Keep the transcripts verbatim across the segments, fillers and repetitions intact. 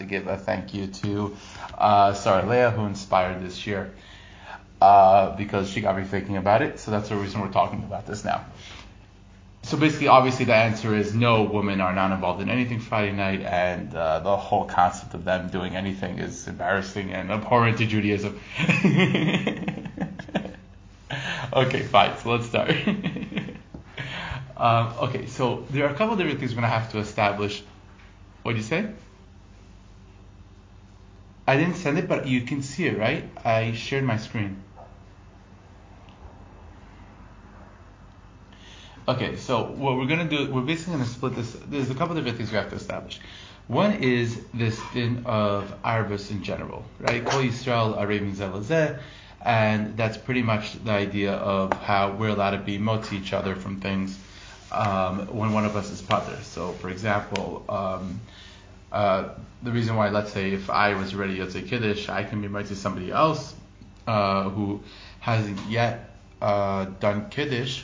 give a thank you to uh, Sarah Leah, who inspired this year, uh, because she got me thinking about it. So that's the reason we're talking about this now. So basically, obviously, the answer is no, women are not involved in anything Friday night, and uh, the whole concept of them doing anything is embarrassing and abhorrent to Judaism. Okay, fine, so let's start. um, okay, so there are a couple of different things we're going to have to establish. What did you say? I didn't send it, but you can see it, right? I shared my screen. Okay, so what we're going to do, we're basically going to split this. There's a couple of different things we have to establish. One is this thing of Arvus in general, right? Kol Yisrael Arevim Zeh Lezeh, and that's pretty much the idea of how we're allowed to be motzi each other from things um, when one of us is pater. So, for example, um, uh, the reason why, let's say, if I was already Yotzei Kiddush, I can be motzi somebody else uh, who hasn't yet uh, done Kiddush,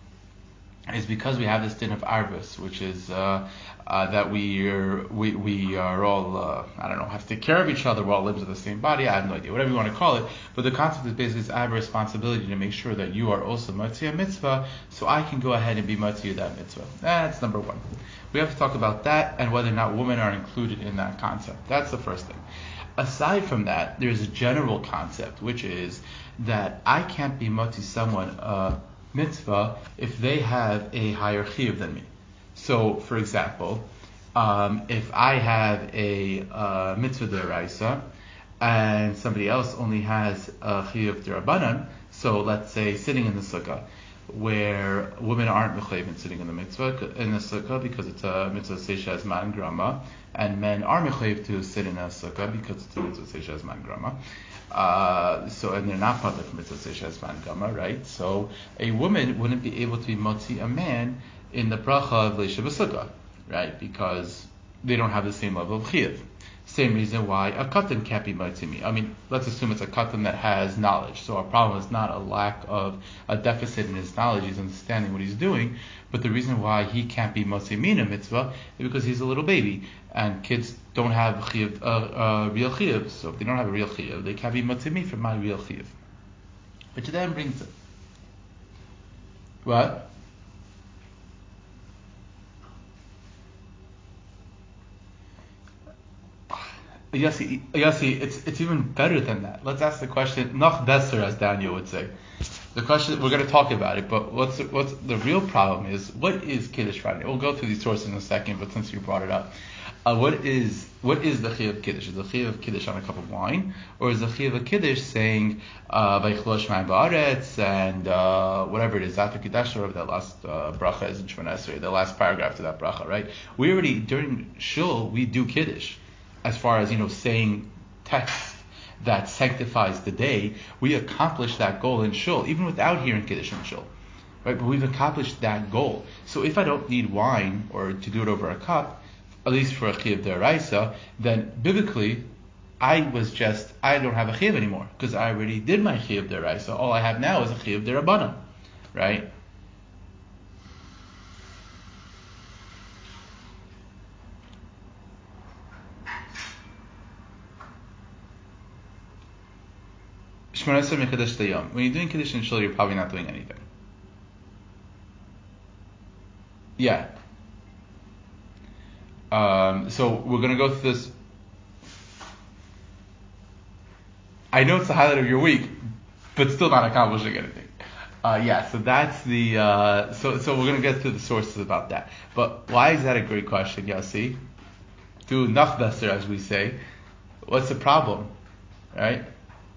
is because we have this din of Arvus, which is uh, uh, that we are we, we are all uh, I don't know have to take care of each other. We're all limbs of the same body. I have no idea, whatever you want to call it. But the concept is basically I have a responsibility to make sure that you are also motzi a mitzvah, so I can go ahead and be motzi of that mitzvah. That's number one. We have to talk about that and whether or not women are included in that concept. That's the first thing. Aside from that, there's a general concept, which is that I can't be motzi someone uh, mitzvah if they have a higher chiyuv than me. So, for example, um, if I have a uh, mitzvah deraisa and somebody else only has a chiyuv derabanan, so let's say sitting in the sukkah, where women aren't mechayiv sitting in the mitzvah in the sukkah because it's a mitzvah seisha zman grama, and men are mechayiv to sit in a sukkah because it's a mitzvah seisha zman grama. Uh, so and they're not part of mitzvah seisha zman grama, right? So a woman wouldn't be able to be motzi a man in the bracha of leisha b'sukkah, right? Because they don't have the same level of chiyuv. Same reason why a katan can't be motzi me. I mean, let's assume it's a katan that has knowledge. So our problem is not a lack of a deficit in his knowledge, he's understanding what he's doing, but the reason why he can't be motzi me in a mitzvah is because he's a little baby, and kids don't have chiyuv, uh, uh, real chiyuv. So if they don't have a real chiyuv, they can't be motzi me from my real chiyuv. Which then brings it. What? Yossi, Yossi, it's it's even better than that. Let's ask the question, noch besser, as Daniel would say. The question, we're going to talk about it, but what's what's the real problem is, what is Kiddush Friday? We'll go through these sources in a second, but since you brought it up, uh, what is what is the chiyuv of Kiddush? Is the chiyuv of Kiddush on a cup of wine, or is the chiyuv of Kiddush saying Vaychlo Shemaim Ba'aretz and uh, whatever it is after Kiddush, or that last uh, bracha is in Shemona Esrei, the last paragraph to that bracha, right? We already during Shul we do Kiddush. As far as, you know, saying text that sanctifies the day, we accomplish that goal in Shul, even without hearing Kiddush in Shul, right? But we've accomplished that goal. So if I don't need wine or to do it over a cup, at least for a chiyuv deraisa, then biblically, I was just, I don't have a chiyuv anymore, because I already did my chiyuv deraisa. All I have now is a chiyuv derabbanan, right? When you're doing Kiddush in Shul, you're probably not doing anything. Yeah. Um, so we're going to go through this. I know it's the highlight of your week, but still not accomplishing anything. Uh, yeah, so that's the, uh, so so we're going to get to the sources about that. But why is that a great question, Yossi? Do nachbesser, as we say. What's the problem? Right?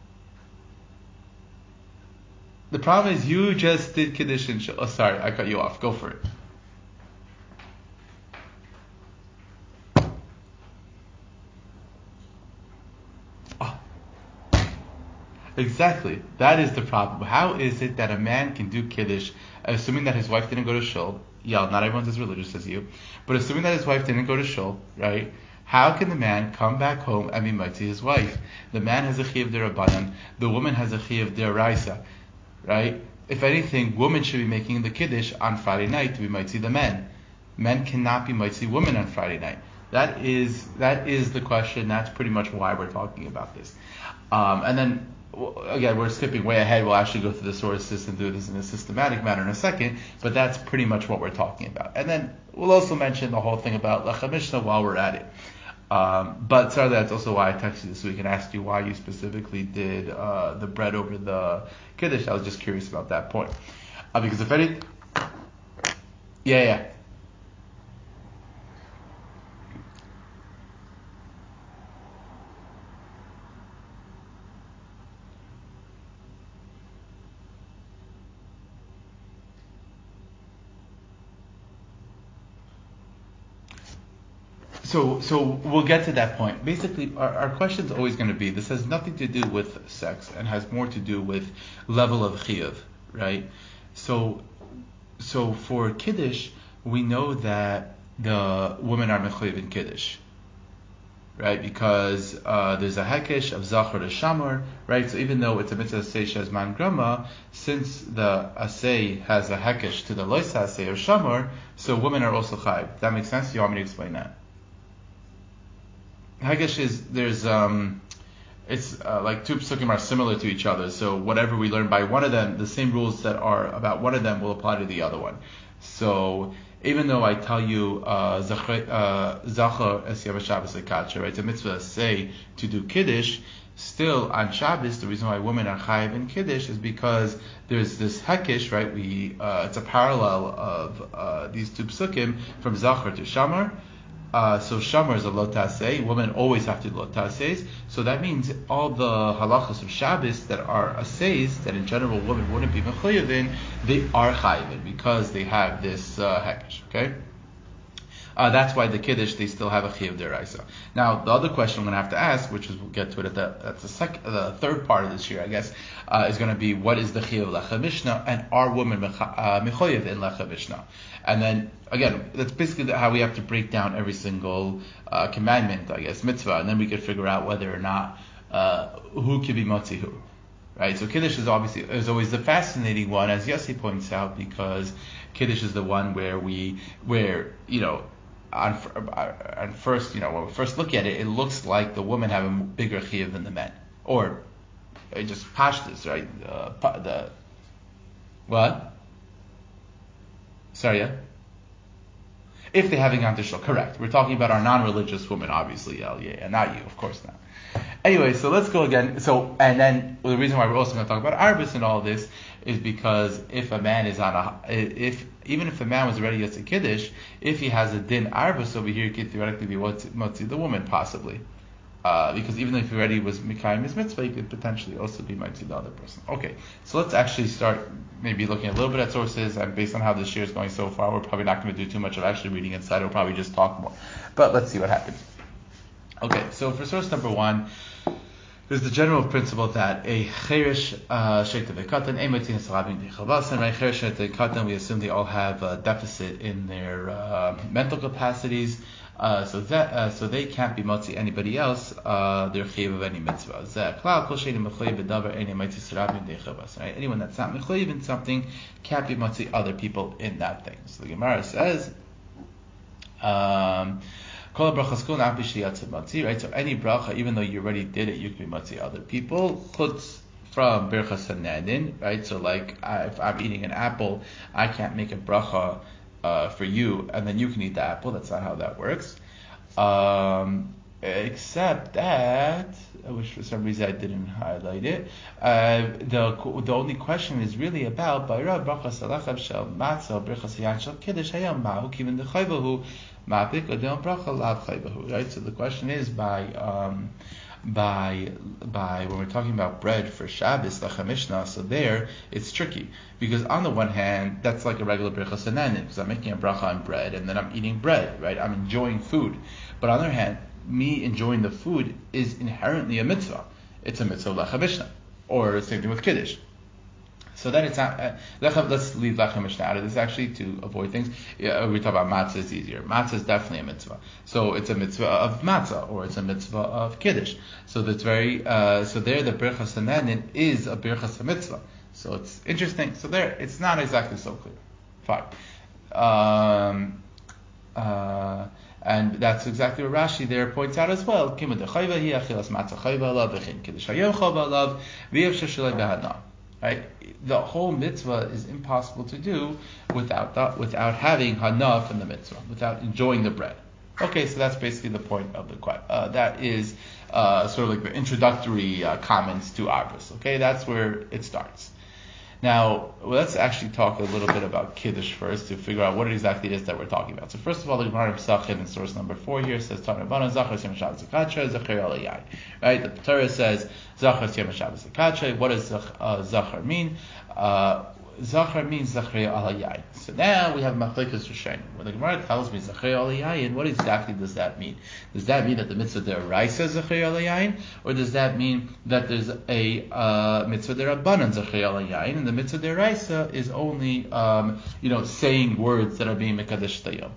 The problem is you just did Kiddush in Shul. Oh, sorry, I cut you off. Go for it. Oh. Exactly. That is the problem. How is it that a man can do Kiddush, assuming that his wife didn't go to Shul? Yeah, not everyone's as religious as you. But assuming that his wife didn't go to Shul, right? How can the man come back home and be motzi his wife? The man has a chiyuv derabanan. The woman has a chiyuv deraisa. Right? If anything, women should be making the Kiddush on Friday night to be motzi the men. Men cannot be motzi women on Friday night. That is that is the question. That's pretty much why we're talking about this. Um, and then again, we're skipping way ahead. We'll actually go through the sources and do this in a systematic manner in a second. But that's pretty much what we're talking about. And then we'll also mention the whole thing about Lechem Mishnah while we're at it. Um, but sorry, that's also why I texted you this week and asked you why you specifically did uh, the bread over the kiddush. I was just curious about that point. Uh, because if any, yeah, yeah. So, so we'll get to that point. Basically, our, our question is always going to be, this has nothing to do with sex and has more to do with level of chiyuv, right? So, so for kiddush, we know that the women are mechuyev in kiddush, right? Because uh, there's a hekesh of zachor to shamor, right? So even though it's a mitzvah asay shezman grama, since the asay has a hekesh to the loisa asay or shamor, so women are also chayiv. That makes sense? You want me to explain that? Hegesh is, there's, um, it's uh, like two psukim are similar to each other. So whatever we learn by one of them, the same rules that are about one of them will apply to the other one. So even though I tell you Zachar es Yom Shabbos Lekatcher, right, it's a mitzvah say to do kiddush, still on Shabbos, the reason why women are chayiv in kiddush is because there's this hekesh, right? We uh, it's a parallel of uh, these two psukim from Zachar to Shamar. Uh, so Shamar is a lotasei. Women always have to do lotaseis. So that means all the halachas of Shabbos that are aseis, that in general women wouldn't be mechuyev in, they are chayiv in because they have this uh, hekesh. Okay. Uh, that's why the kiddush, they still have a chiyuv deraisa. Now, the other question I'm going to have to ask, which is we'll get to it at the that's the second, the third part of this year, I guess, uh, is going to be what is the chiyuv lechem mishnah and are women mechoyev in lechem mishnah? And then again, that's basically how we have to break down every single uh, commandment, I guess, mitzvah, and then we could figure out whether or not uh, who could be motzi who. Right, so Kiddush is obviously is always the fascinating one, as Yossi points out, because Kiddush is the one where we, where you know, on, on first, you know, when we first look at it, it looks like the women have a bigger chiyuv than the men, or uh, just pashtus, right? Uh, the what? Sorry, yeah. If they haven't gone to shul, correct. We're talking about our non-religious women, obviously, yeah, yeah, and not you, of course not. Anyway, so let's go again. So, and then well, the reason why we're also going to talk about Arbus and all this is because if a man is on a, if even if a man was already Yotze Kiddush, if he has a din Arbus over here, he could theoretically be Motzi the woman, possibly. Uh, because even if he already was Mikayim his mitzvah, he could potentially also be Motzi the other person. Okay, so let's actually start maybe looking a little bit at sources, and based on how this year is going so far, we're probably not going to do too much of actually reading inside, we'll probably just talk more. But let's see what happens. Okay, so for source number one, there's the general principle that a cherish sheikh of a katan, a motin salabing dechabasan, right? Cherish sheikh of katan, we assume they all have a deficit in their uh, mental capacities, uh, so that uh, so they can't be motzi anybody else. Uh, they're chayiv of any mitzvah. Klal kol sheini mechayiv b'davar any motzi salabing dechabasan. Right? Anyone that's not mechayiv in something can't be motzi other people in that thing. So the Gemara says. Um, Right, so any bracha, even though you already did it, you can be matzi other people. Chutz from birchas hananin, right? So like, I, if I'm eating an apple, I can't make a bracha uh, for you, and then you can eat the apple. That's not how that works. Um, except that, I wish for some reason I didn't highlight it. Uh, the the only question is really about Bayra brachas alachab shel matzah birchas yan shel kiddush hayam ma'u kiven dechayvahu. Right, so the question is by um, by by when we're talking about bread for Shabbos, Lechem Mishnah, so there it's tricky because on the one hand that's like a regular birchas hananin because I'm making a bracha on bread and then I'm eating bread, right? I'm enjoying food, but on the other hand, me enjoying the food is inherently a mitzvah. It's a mitzvah of Lechem Mishnah, or the same thing with Kiddush. So then it's not, uh, let's leave Lechem Mishnah out of this actually to avoid things. Yeah, we talk about matzah is easier. Matzah is definitely a mitzvah. So it's a mitzvah of matzah, or it's a mitzvah of kiddush. So that's very, uh, so there the birchas hananin is a birchas mitzvah. So it's interesting. So there, it's not exactly so clear. Fine. Um, uh, And that's exactly what Rashi there points out as well. Right? The whole mitzvah is impossible to do without that, without having hana from the mitzvah, without enjoying the bread. Okay, so that's basically the point of the question. Uh, that is uh, sort of like the introductory uh, comments to Arbus. Okay, that's where it starts. Now, let's actually talk a little bit about Kiddush first to figure out what it exactly is that we're talking about. So first of all, the Gemara Pesachim in source number four here says, Tanavana Zachar Yom Shabbos Zakatra Zachar Alayai. Right? The Torah says, Zachar Yom Shabbos Zakatra. What does uh, Zachar mean? Uh, Zachar means Zachar Alayai. So now we have Machlekes Rishonim. When the Gemara tells me Zachar Alayai, what exactly does that mean? Does that mean that the mitzvah deraisa is Zachar Alayai, or does that mean that there's a uh, mitzvah derabanan Zachar Alayai, and the mitzvah deraisa is only um, you know saying words that are being mekadesh tayom?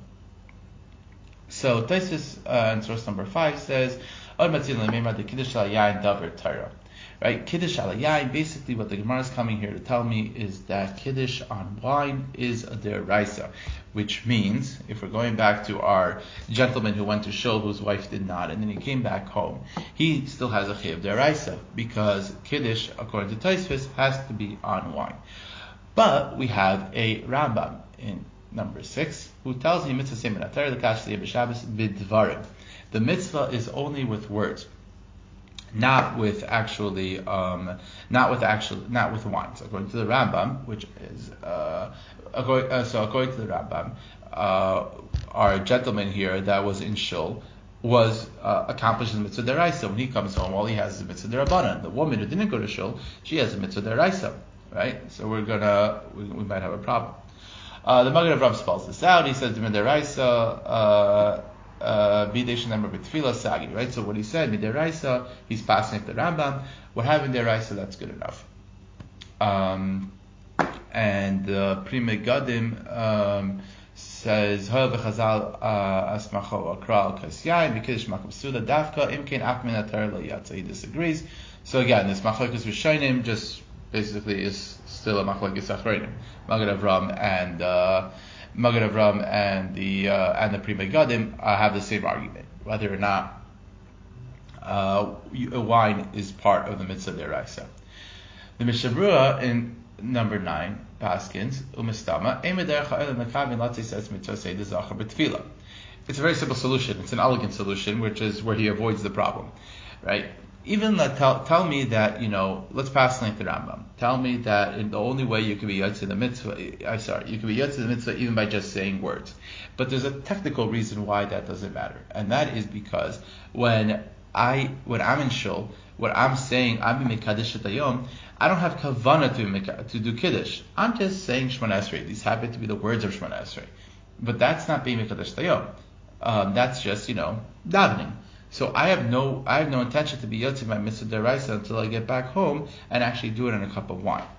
So Taisus uh, in source number five says, Od matzil lemeimad the Kiddush Alayai davar Torah. Right, Kiddush al yain. Basically, what the Gemara is coming here to tell me is that Kiddush on wine is a deraisa, which means if we're going back to our gentleman who went to shul whose wife did not, and then he came back home, he still has a chiyuv deraisa because Kiddush, according to Tosfos, has to be on wine. But we have a Rambam in number six who tells me mitzvah semen atar l'kash b'Shabbos b'dvarim. The mitzvah is only with words. Not with actually, um, not with actual, not with wine. So according to the Rambam, which is, uh, according, uh, so according to the Rambam, uh, our gentleman here that was in shul was uh, accomplished in mitzvah deraisa. When he comes home, all he has is a mitzvah derabanan. The woman who didn't go to shul, she has a mitzvah deraisa, right? So we're gonna, we, we might have a problem. Uh, the Magen Avraham spells this out. He says the mitzvah deraisa. Uh, Uh, Sagi, right? So what he said, midiraisa, he's passing it to Rambam. We're having deraisa, that's good enough. Um, and uh, Pri Megadim um, says, "Ha v'chazal asmacho akral kasyayin v'kiddush makom suda dafka imkein af min atar lo yatsa." He disagrees. So again, this machlokes rishonim just basically is still a machlokes achronim. Magen Avraham and uh, Magen Avraham and the uh, and the Pri Megadim uh, have the same argument, whether or not uh, wine is part of the mitzvah deraisa. The Mishnah Berurah in number nine, Paskins Umistama Emeder Cha'elam Nakavin Latzi says mitzvah say the zachar b'tefila. It's a very simple solution. It's an elegant solution, which is where he avoids the problem, right? Even let, tell, tell me that, you know, let's pass link the Rambam. Tell me that in the only way you can be yotze the mitzvah, I'm sorry, you can be yotze the mitzvah even by just saying words. But there's a technical reason why that doesn't matter, and that is because when I, when I'm in shul, what I'm saying, I'm in mekadesh hayom, I don't have kavana to to do kiddush. I'm just saying Shemona Esrei. These happen to be the words of Shemona Esrei, but that's not being mekadesh hayom. Um, that's just, you know, davening. So I have no, I have no intention to be yotze my mitzvah deraisa until I get back home and actually do it in a cup of wine.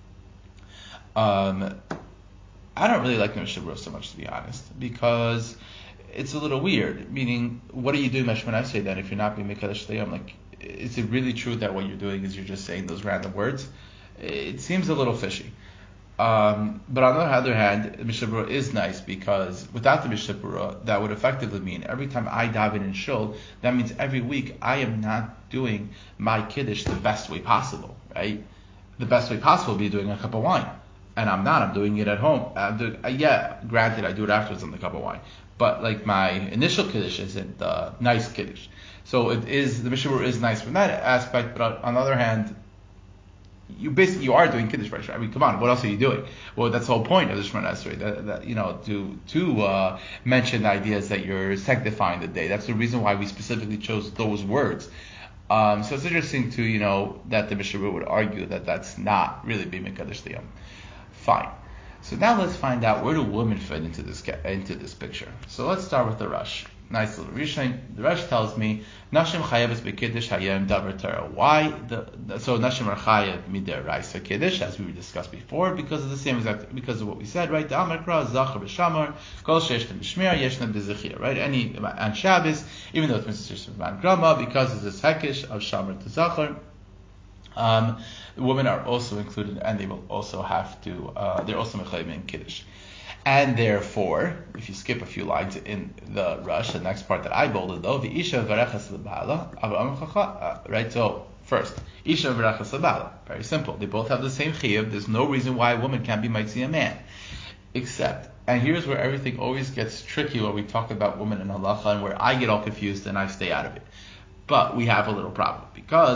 Um, I don't really like the Mishnah Berurah so much, to be honest, because it's a little weird. Meaning, what are you doing Shemona Esrei then if you're not being mekadesh hayom? Like, is it really true that what you're doing is you're just saying those random words? It seems a little fishy. Um, but on the other hand, the Mishnah Berurah is nice because without the Mishnah Berurah, that would effectively mean every time I daven in shul, that means every week I am not doing my kiddush the best way possible, right? The best way possible would be doing a cup of wine, and I'm not. I'm doing it at home. I'm doing, uh, yeah, granted, I do it afterwards on the cup of wine, but like my initial kiddush isn't uh, nice kiddush. So it is, the Mishnah Berurah is nice from that aspect, but on the other hand, you basically you are doing kiddush, right? I mean, come on, what else are you doing? Well, that's the whole point of the Shemona Esrei, that, that you know, to to uh, mention the ideas that you're sanctifying the day. That's the reason why we specifically chose those words. Um, so it's interesting to you know that the Mishnah Berurah would argue that that's not really being mekadesh hayom. Fine. So now let's find out where do women fit into this into this picture. So let's start with the Rush. Nice little Rishon. The Rush tells me Nashim Chayavas Bekiddush Hayem Davar Torah. Why the, the so Nashim are Chayav Midiraisa Kiddush, as we discussed before, because of the same exact because of what we said, right? The Amar Kra Zachar B'Shamar Kol Sheshtem B'Shmir Yeshnem B'Zechir, right? Any on Shabbos, even though it's Mitzvah Shemban Grama, because it's this Hekesh of Shamar to Zachar. Um, the women are also included, and they will also have to. Uh, they're also mechayim in kiddush. And therefore, if you skip a few lines in the rush, the next part that I bolded though, the Isha Varechas Lebala, right? So first, Isha Varechas Lebala, very simple. They both have the same chiyuv. There's no reason why a woman can't be mitzi a man, except, and here's where everything always gets tricky when we talk about women in halacha, and where I get all confused and I stay out of it. But we have a little problem because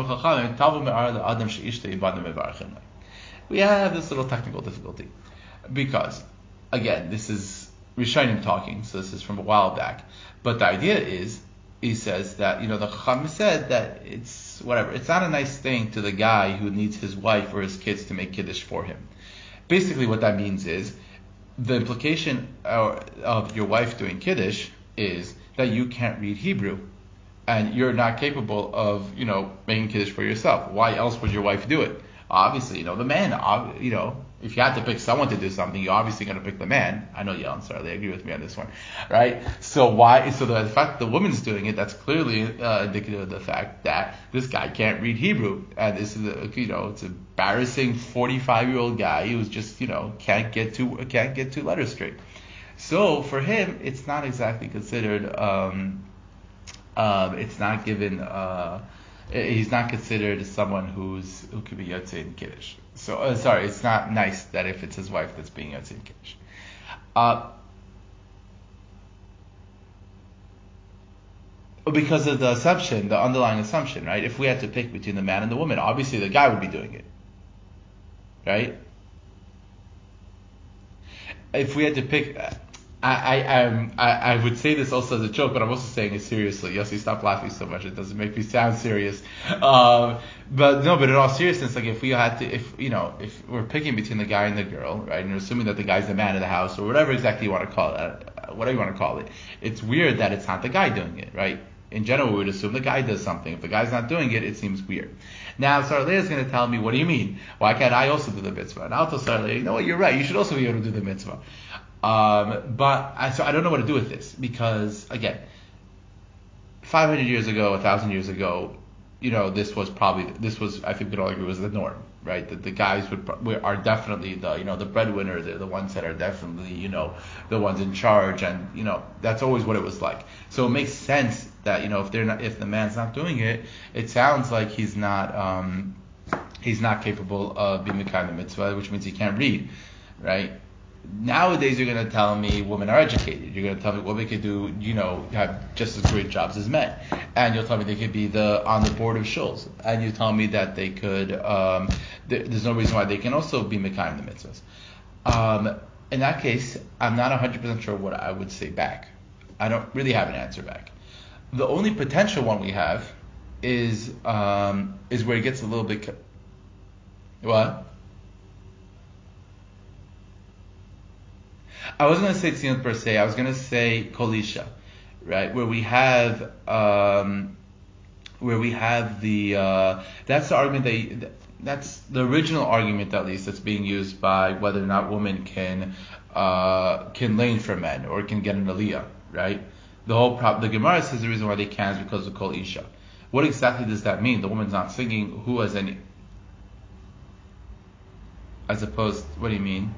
we have this little technical difficulty because, again, this is Rishonim talking, so this is from a while back. But the idea is, he says that, you know, the Chacham said that it's whatever. It's not a nice thing to the guy who needs his wife or his kids to make kiddush for him. Basically, what that means is the implication of your wife doing kiddush is that you can't read Hebrew, and you're not capable of, you know, making kiddush for yourself. Why else would your wife do it? Obviously, you know, the man, you know, if you had to pick someone to do something, you're obviously going to pick the man. I know Yellen, sorry, they agree with me on this one, right? So why, so the fact that the woman's doing it, that's clearly uh, indicative of the fact that this guy can't read Hebrew. And this is, a, you know, it's an embarrassing forty-five-year-old guy who's just, you know, can't get two, can't get two letters straight. So for him, it's not exactly considered, um, um, it's not given, uh, he's not considered someone who's who could be Yotzei in Kiddush. So, uh, sorry, it's not nice that if it's his wife that's being Yotzei in Kiddush. Uh, because of the assumption, the underlying assumption, right? If we had to pick between the man and the woman, obviously the guy would be doing it, right? If we had to pick... I I, um, I I would say this also as a joke, but I'm also saying it seriously. Yossi, stop laughing so much; it doesn't make me sound serious. Um, but no, but in all seriousness, like if we had to, if you know, if we're picking between the guy and the girl, right, and we're assuming that the guy's the man of the house or whatever exactly you want to call it, uh, whatever you want to call it, it's weird that it's not the guy doing it, right? In general, we would assume the guy does something. If the guy's not doing it, it seems weird. Now, Sarah is going to tell me, what do you mean? Why can't I also do the mitzvah? And I'll tell Sarah, you know what, you're right. You should also be able to do the mitzvah. Um, but I, so I don't know what to do with this because, again, five hundred years ago, one thousand years ago, you know, this was probably, this was, I think we could all agree, was the norm, right? That the guys would are definitely the, you know, the breadwinner, they're the ones that are definitely, you know, the ones in charge, and, you know, that's always what it was like. So it makes sense that, you know, if they're not, if the man's not doing it, it sounds like he's not, um, he's not capable of being the kind of mitzvah, which means he can't read, right? Nowadays, you're going to tell me women are educated. You're going to tell me women could do, you know, have just as great jobs as men. And you'll tell me they could be the on the board of shuls. And you tell me that they could, um, th- there's no reason why they can also be mekayim the mitzvahs. Um, in that case, I'm not one hundred percent sure what I would say back. I don't really have an answer back. The only potential one we have is um, is where it gets a little bit... What? I wasn't going to say tzniut per se. I was going to say kolisha, right? Where we have, um, where we have the, uh, that's the argument that, that's the original argument at least that's being used by whether or not women can, uh, can lane for men or can get an aliyah, right? The whole prop, the Gemara says the reason why they can is because of kol isha. What exactly does that mean? The woman's not singing. Who has any? As opposed, what do you mean?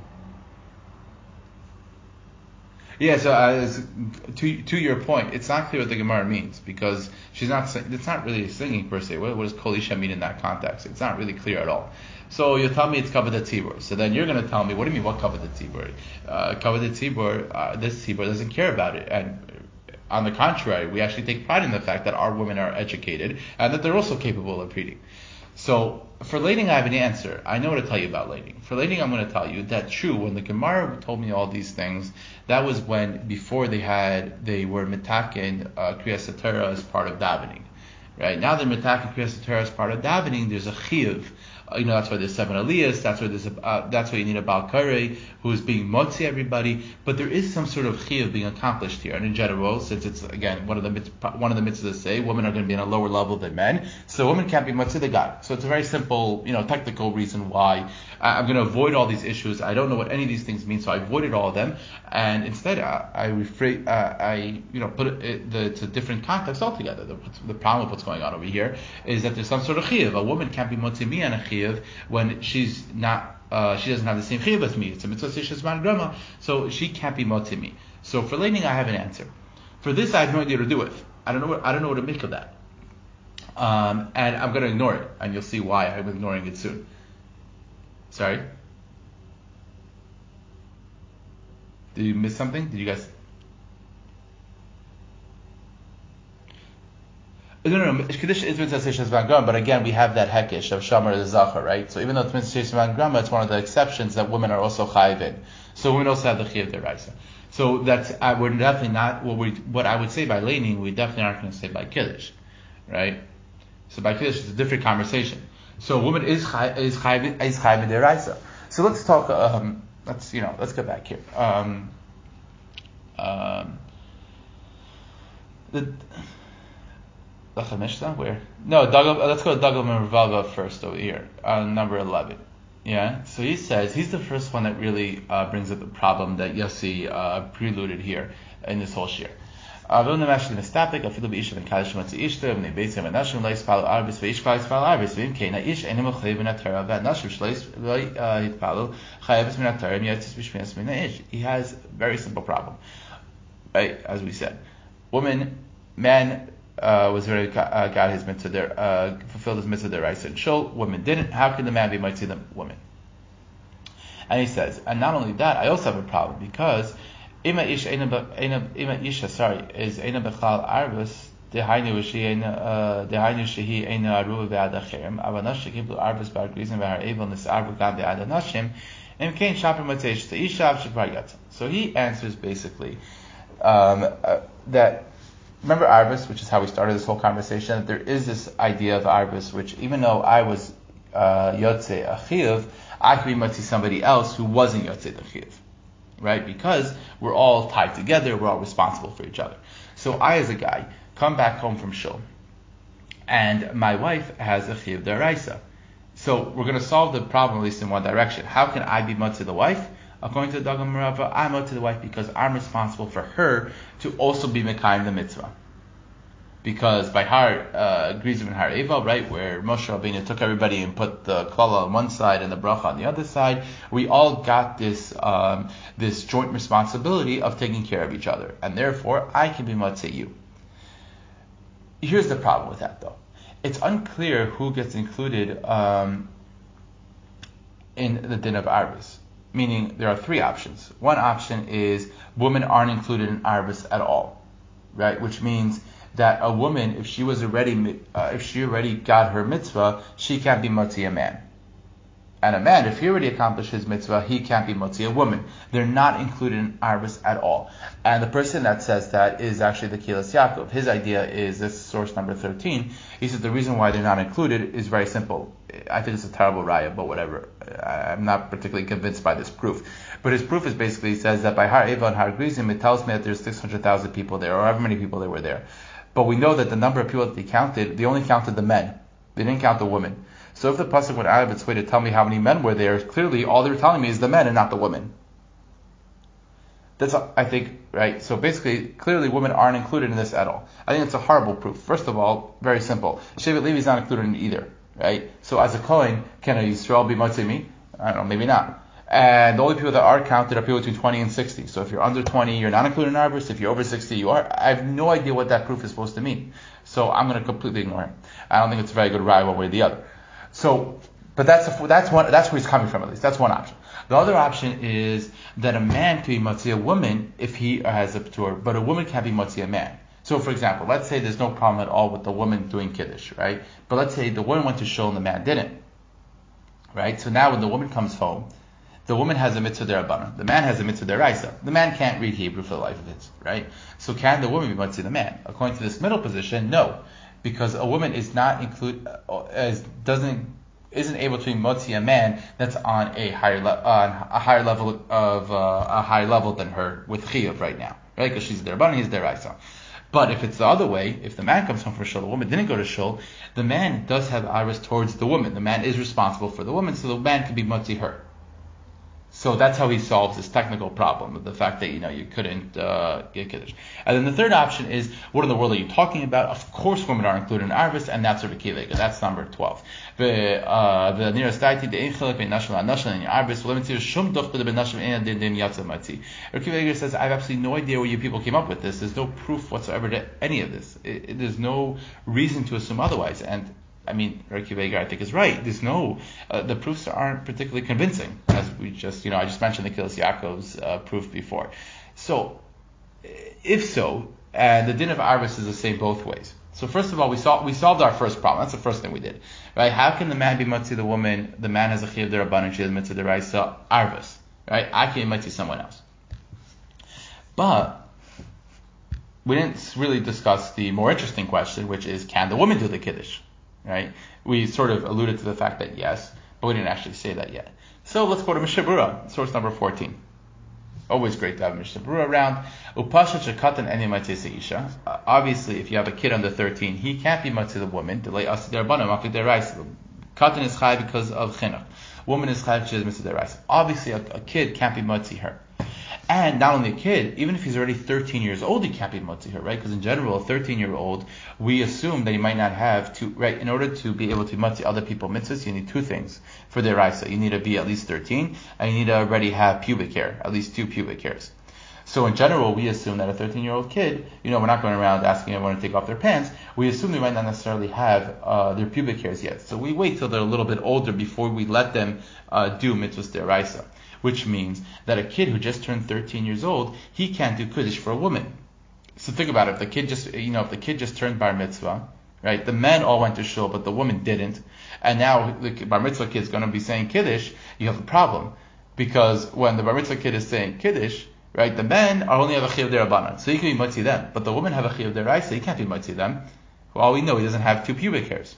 Yeah, so uh, to to your point, it's not clear what the Gemara means because she's not. It's not really singing per se. What, what does kol isha mean in that context? It's not really clear at all. So you'll tell me it's kavod tzibur. So then you're going to tell me, what do you mean, what kavod tzibur? Uh, kavod tzibur, uh, this tzibur doesn't care about it, and on the contrary, we actually take pride in the fact that our women are educated and that they're also capable of reading. So for laning, I have an answer. I know what to tell you about laning. For laning, I'm going to tell you that true. When the Gemara told me all these things, that was when before they had they were mitaken uh, kriyas Torah as part of davening, right? Now they're mitaken kriyas Torah as part of davening. There's a chiyuv. Uh, you know, that's why there's seven aliyahs. That's why there's a, uh, that's why you need a bal karei who is being motzi everybody. But there is some sort of chiyuv being accomplished here. And in general, since it's again one of the mitzvah, one of the mitzvahs say women are going to be on a lower level than men, so women can't be motzi the guy. So it's a very simple, you know, technical reason why I, I'm going to avoid all these issues. I don't know what any of these things mean, so I avoided all of them. And instead, I, I rephrase, uh, I you know put it, it the, to different context altogether. The, the problem with what's going on over here is that there's some sort of chiyuv. A woman can't be motzi me on a chiyuv chiyuv when she's not, uh, she doesn't have the same chiyuv as me. It's a mitzvah seishas man grama, so she can't be motzi me. So for laning, I have an answer. For this, I have no idea what to do with. I don't know what I don't know what to make of that. Um, and I'm going to ignore it, and you'll see why I'm ignoring it soon. Sorry? Did you miss something? Did you guys? No, no, no. Kaddish is mitzvah seishas man grama, but again, we have that hekesh of shamar the zachar, right? So even though it's mitzvah seishas man grama, it's one of the exceptions that women are also chayiv in. So women also have the chiyuv deraisa. So that's uh, we're definitely not what we what I would say by laning. We definitely aren't going to say by kiddush, right? So by kiddush it's a different conversation. So a woman is chai, is chayiv is chayiv deraisa. So let's talk. Um, let's you know let's get back here. Um, um, the Lachem Mishnah, where? No, Dagav, let's go to Dagav and Ravaga first over here, on number eleven. Yeah, so he says, he's the first one that really uh, brings up the problem that Yossi uh, preluded here in this whole shir. When the mashlim is topic, afilu beishav and kaddish matzi ishta, when they base him and nashim leis palu arbis, veish kvalis palu arbis, vim keina ish enim chayiv min atara, va nashim shleis hitpalu chayiv min atara, miyatzis bishmias min ish. He has a very simple problem, right? As we said, woman, man. Uh, was already uh, got his mitzvah there, uh, fulfilled his mitzvah deraisa and shul. Women didn't. How can the man be mitzvah the woman? And he says, and not only that, I also have a problem because ima isha ima isha sorry is eina bechal arbus dehainu she eina dehainu shehi eina aruva be'ad achirim avanash shekiblu arbus bar grizim ve'har evil nis arbu gam be'ad anashim im kein shaper matzesh to isha shekvar yatzah. So he answers basically um, uh, that. Remember Arbus, which is how we started this whole conversation, that there is this idea of Arbus, which even though I was uh, Yotze Achiv, I could be Matzi somebody else who wasn't Yotze Achiv, right? Because we're all tied together, we're all responsible for each other. So I, as a guy, come back home from shul, and my wife has Achiv Deraisa. So we're going to solve the problem at least in one direction. How can I be Matzi the wife? According to the Dagam Rava, I'm out to the wife because I'm responsible for her to also be Mekayim the mitzvah. Because by Har uh, Grizim and Har Eva, right, where Moshe Rabbeinu took everybody and put the klala on one side and the bracha on the other side, we all got this um, this joint responsibility of taking care of each other, and therefore I can be Matzeh you. Here's the problem with that, though. It's unclear who gets included um, in the din of Arbus. Meaning, there are three options. One option is women aren't included in Arbus at all, right? Which means that a woman, if she was already, uh, if she already got her mitzvah, she can't be motzi a man. And a man, if he already accomplished his mitzvah, he can't be motzi a woman. They're not included in Arbus at all. And the person that says that is actually the Kilas Yaakov. His idea is, this is source number thirteen, he says the reason why they're not included is very simple. I think it's a terrible raya, but whatever. I'm not particularly convinced by this proof. But his proof is basically, he says that by Har Eva and Har Grizim, it tells me that there's six hundred thousand people there, or however many people there were there. But we know that the number of people that they counted, they only counted the men. They didn't count the women. So if the pasuk went out of its way to tell me how many men were there, clearly all they're telling me is the men and not the women. That's, I think, right? So basically, clearly women aren't included in this at all. I think it's a horrible proof. First of all, very simple. Shevet Levi is not included in it either, right? So as a Kohen, can a Yisrael be Motzei me? I don't know, maybe not. And the only people that are counted are people between twenty and sixty. So if you're under twenty, you're not included in Arbus. If you're over sixty, you are. I have no idea what that proof is supposed to mean. So I'm going to completely ignore him. I don't think it's a very good ride one way or the other. So, but that's a, that's one that's where he's coming from at least. That's one option. The other option is that a man can be motzi a woman if he has a p'tur, but a woman can't be motzi a man. So, for example, let's say there's no problem at all with the woman doing kiddush, right? But let's say the woman went to shul and the man didn't, right? So now when the woman comes home, the woman has a mitzvah derabbanan. The man has a mitzvah deraisa. The man can't read Hebrew for the life of it, right? So can the woman be motzi the man? According to this middle position, no, because a woman is not include uh, as doesn't isn't able to be motzi a man that's on a higher le- on a higher level of uh, a higher level than her with chiyuv right now, right? Because she's derabbanan, he's deraisa. But if it's the other way, if the man comes home from shul, the woman didn't go to shul, the man does have iris towards the woman. The man is responsible for the woman, so the man can be motzi her. So that's how he solves this technical problem of the fact that, you know, you couldn't uh, get Kiddush. And then the third option is, what in the world are you talking about? Of course women are included in Arvis, and that's Rabbi Akiva Eiger. That's number twelve. The uh, the nearest deity, the Eichel, Ben Nashal, Nashal, and Arvis, will limited Shum Doch, Ben Nashal, and Din Din Yatzah Matzi. Rabbi Akiva Eiger says, I have absolutely no idea where you people came up with this. There's no proof whatsoever to any of this. It, it, there's no reason to assume otherwise. And I mean, Rabbi Akiva Eiger, I think, is right. There's no, uh, the proofs aren't particularly convincing, as we just, you know, I just mentioned the Kilas Yaakov's uh, proof before. So, if so, and the din of Arvis is the same both ways. So first of all, we solved we solved our first problem. That's the first thing we did, right? How can the man be matzi the woman? The man has a chiyuv derabanan, she has mitzvah deraisa Arvis, right? I can matzi someone else, but we didn't really discuss the more interesting question, which is, can the woman do the kiddush? Right? We sort of alluded to the fact that yes, but we didn't actually say that yet. So let's go to Mishnah Berurah, source number fourteen. Always great to have Mishnah Berurah around. Upasha shekatan eni matzeh isha. Obviously, if you have a kid under thirteen, he can't be matzeh the woman. Delay asi derabanan, mafik deraisa. Katan is chai because of chinuch. Woman is chai because she has mitzvah deraisa. Obviously, a, a kid can't be matzeh her. And not only a kid, even if he's already thirteen years old, he can't be motzi her, right? Because in general, a thirteen-year-old, we assume that he might not have to, right? In order to be able to motzi other people mitzvahs, you need two things for their raisa. You need to be at least thirteen, and you need to already have pubic hair, at least two pubic hairs. So in general, we assume that a thirteen-year-old kid, you know, we're not going around asking everyone to take off their pants. We assume they might not necessarily have uh, their pubic hairs yet. So we wait till they're a little bit older before we let them uh, do mitzvahs deraisa. Which means that a kid who just turned thirteen years old, he can't do kiddush for a woman. So think about it. If the kid just, you know, if the kid just turned bar mitzvah, right? The men all went to shul, but the woman didn't, and now the bar mitzvah kid is going to be saying kiddush. You have a problem, because when the bar mitzvah kid is saying kiddush, right? The men are only have a chiyuv derabanan, so he can be matzi them, but the women have a chiyuv deraisa, so he can't be matzi them. For all we know, he doesn't have two pubic hairs.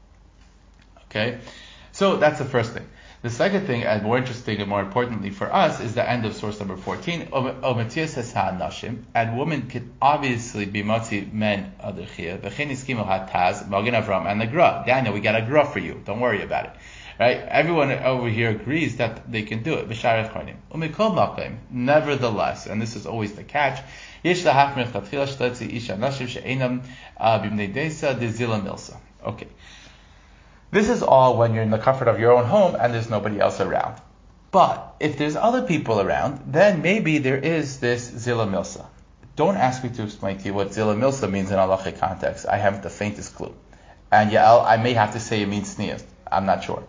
Okay, so that's the first thing. The second thing, and more interesting and more importantly for us, is the end of source number fourteen. Ometia says ha'anashim, and women can obviously be matzi men other chiyuv. V'chein iskimel hataz magen Avram and the gra. Daniel, we got a gra for you. Don't worry about it. Right? Everyone over here agrees that they can do it. B'sharei chonim. Umikol makom. Nevertheless, and this is always the catch. Yesh lahachmir chatchila shtetzi isha nashim she'enam b'mnei deisa dezila milsa. Okay. This is all when you're in the comfort of your own home and there's nobody else around. But if there's other people around, then maybe there is this zila milsa. Don't ask me to explain to you what zila milsa means in halachic context. I haven't the faintest clue. And Yael, I may have to say it means sneers. I'm not sure.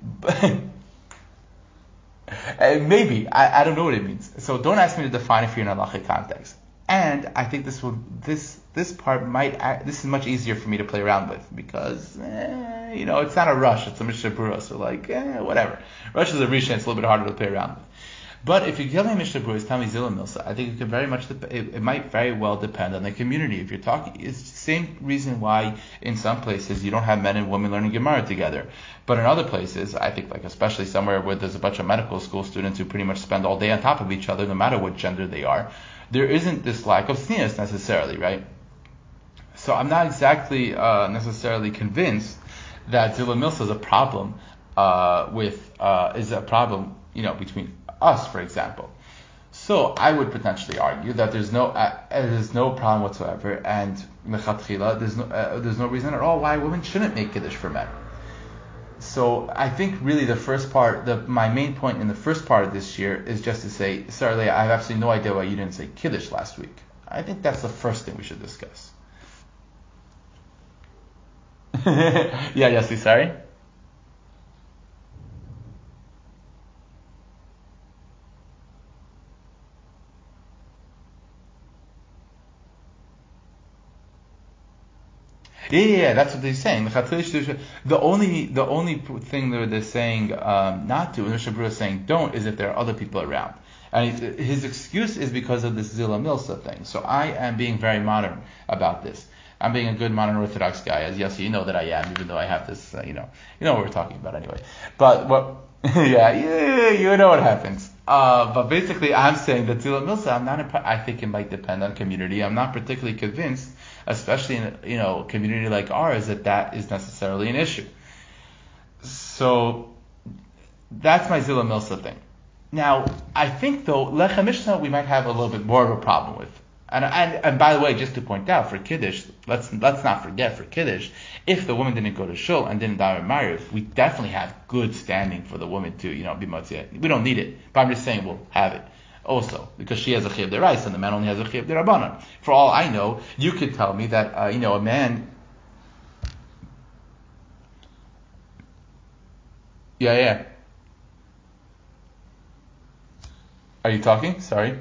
And maybe. I, I don't know what it means. So don't ask me to define it for you in halachic context. And I think this will this this part might act, this is much easier for me to play around with because eh, you know, it's not a rush, it's a Mishnah Berurah, so like eh, whatever. Rush is a Rishon, it's a little bit harder to play around with. But if you tell me Mishnah Berurah, tell me Zila Milsa, I think it could very much it, it might very well depend on the community. If you're talking, it's the same reason why in some places you don't have men and women learning Gemara together. But in other places, I think like especially somewhere where there's a bunch of medical school students who pretty much spend all day on top of each other, no matter what gender they are, there isn't this lack of sneers necessarily, right? So I'm not exactly uh, necessarily convinced that Zila Milsa is a problem uh, with uh, is a problem, you know, between us, for example. So I would potentially argue that there's no uh, there's no problem whatsoever, and mechatchila there's no uh, there's no reason at all why women shouldn't make kiddush for men. So I think really the first part, the my main point in the first part of this year is just to say, sorry, Leah, I have absolutely no idea why you didn't say kiddush last week. I think that's the first thing we should discuss. yeah, Yossi, sorry. Yeah, yeah, yeah, that's what they're saying. The only, the only thing that they're saying um, not to, and Mishnah Berurah is saying don't, is if there are other people around. And his excuse is because of this Zila Milsa thing. So I am being very modern about this. I'm being a good modern Orthodox guy, as yes, you know that I am, even though I have this, uh, you know, you know what we're talking about anyway. But what, yeah, yeah, you know what happens. Uh, but basically, I'm saying that Zila Milsa, I'm not. I think it might depend on community. I'm not particularly convinced, especially in you know a community like ours, that that is necessarily an issue. So that's my Zila Milsa thing. Now, I think though, Lechem Mishnah we might have a little bit more of a problem with. And, and and by the way, just to point out, for Kiddush, let's let's not forget, for Kiddush, if the woman didn't go to Shul and didn't daven Mariv, we definitely have good standing for the woman to, you know, be Motziyah. We don't need it, but I'm just saying we'll have it. Also, because she has a Chiyuv Deraisa and the man only has a Chiyuv Derabanan. For all I know, you could tell me that, uh, you know, a man... Yeah, yeah. Are you talking? Sorry.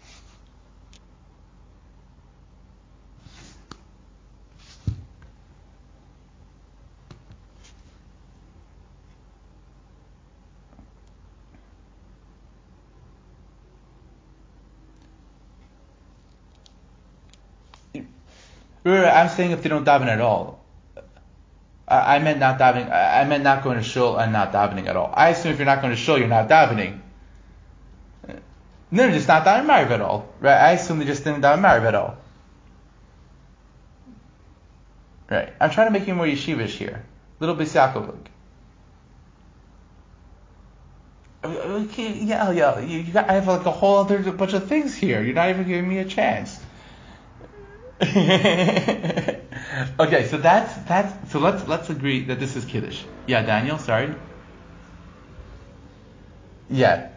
I'm saying if they don't daven at all. I, I meant not davening. I, I meant not going to shul and not davening at all. I assume if you're not going to shul, you're not davening. No, they're just not davening Mariv at all, right? I assume they just didn't daven Mariv at all. Right. I'm trying to make you more yeshivish here. Little Bisyakovlik. Okay, yeah, yeah. You, you got, I have like a whole other bunch of things here. You're not even giving me a chance. Okay, so that's that's so let's let's agree that this is Kiddush. Yeah, Daniel, sorry. Yeah.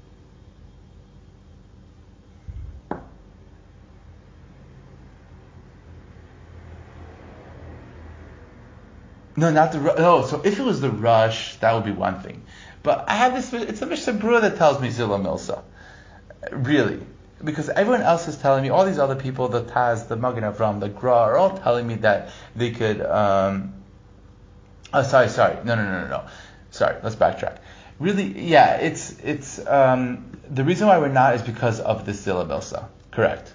No, not the ru- no. So if it was the rush, that would be one thing. But I have this. It's a Mishnah Berurah that tells me Zila Milsa. Really. Because everyone else is telling me, all these other people, the Taz, the Magen Avram, the Gra, are all telling me that they could. Um, oh, sorry, sorry, no, no, no, no, no. Sorry, let's backtrack. Really, yeah, it's it's um, the reason why we're not is because of this Zila Milsa. Correct.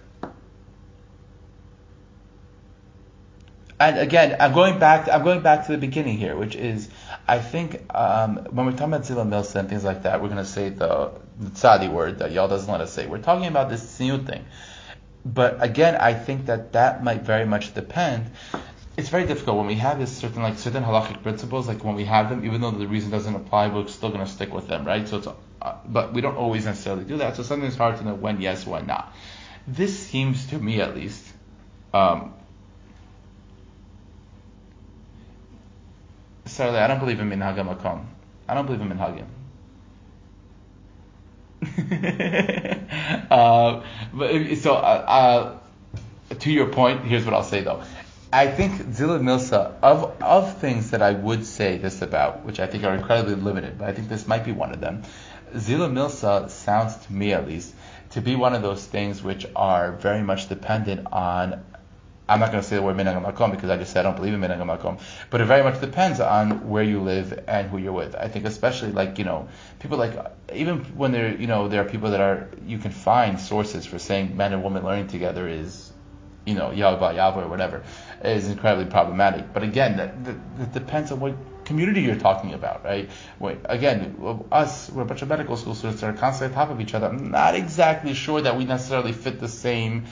And again, I'm going back. To, I'm going back to the beginning here, which is, I think um, when we're talking about Zila Milsa and things like that, we're going to say the, the tzadi word that y'all doesn't let us say. We're talking about this tzniut thing. But again, I think that that might very much depend. It's very difficult when we have this certain like certain halachic principles. Like when we have them, even though the reason doesn't apply, we're still going to stick with them, right? So it's, uh, but we don't always necessarily do that. So sometimes it's hard to know when yes, when not. This seems to me, at least. Um, Sorry, I don't believe in minhag makom. I don't believe in minhagim. uh, but if, so, uh, uh, to your point, here's what I'll say though. I think Zila Milsa, of of things that I would say this about, which I think are incredibly limited, but I think this might be one of them. Zila Milsa sounds to me, at least, to be one of those things which are very much dependent on. I'm not going to say the word minhag makom because I just said I don't believe in minhag makom, but it very much depends on where you live and who you're with. I think especially like, you know, people like, even when there, you know, there are people that are, you can find sources for saying man and woman learning together is, you know, Yahweh Yahweh or whatever, is incredibly problematic. But again, that, that, that depends on what community you're talking about, right? Wait, again, us, we're a bunch of medical school students that are constantly on top of each other. I'm not exactly sure that we necessarily fit the same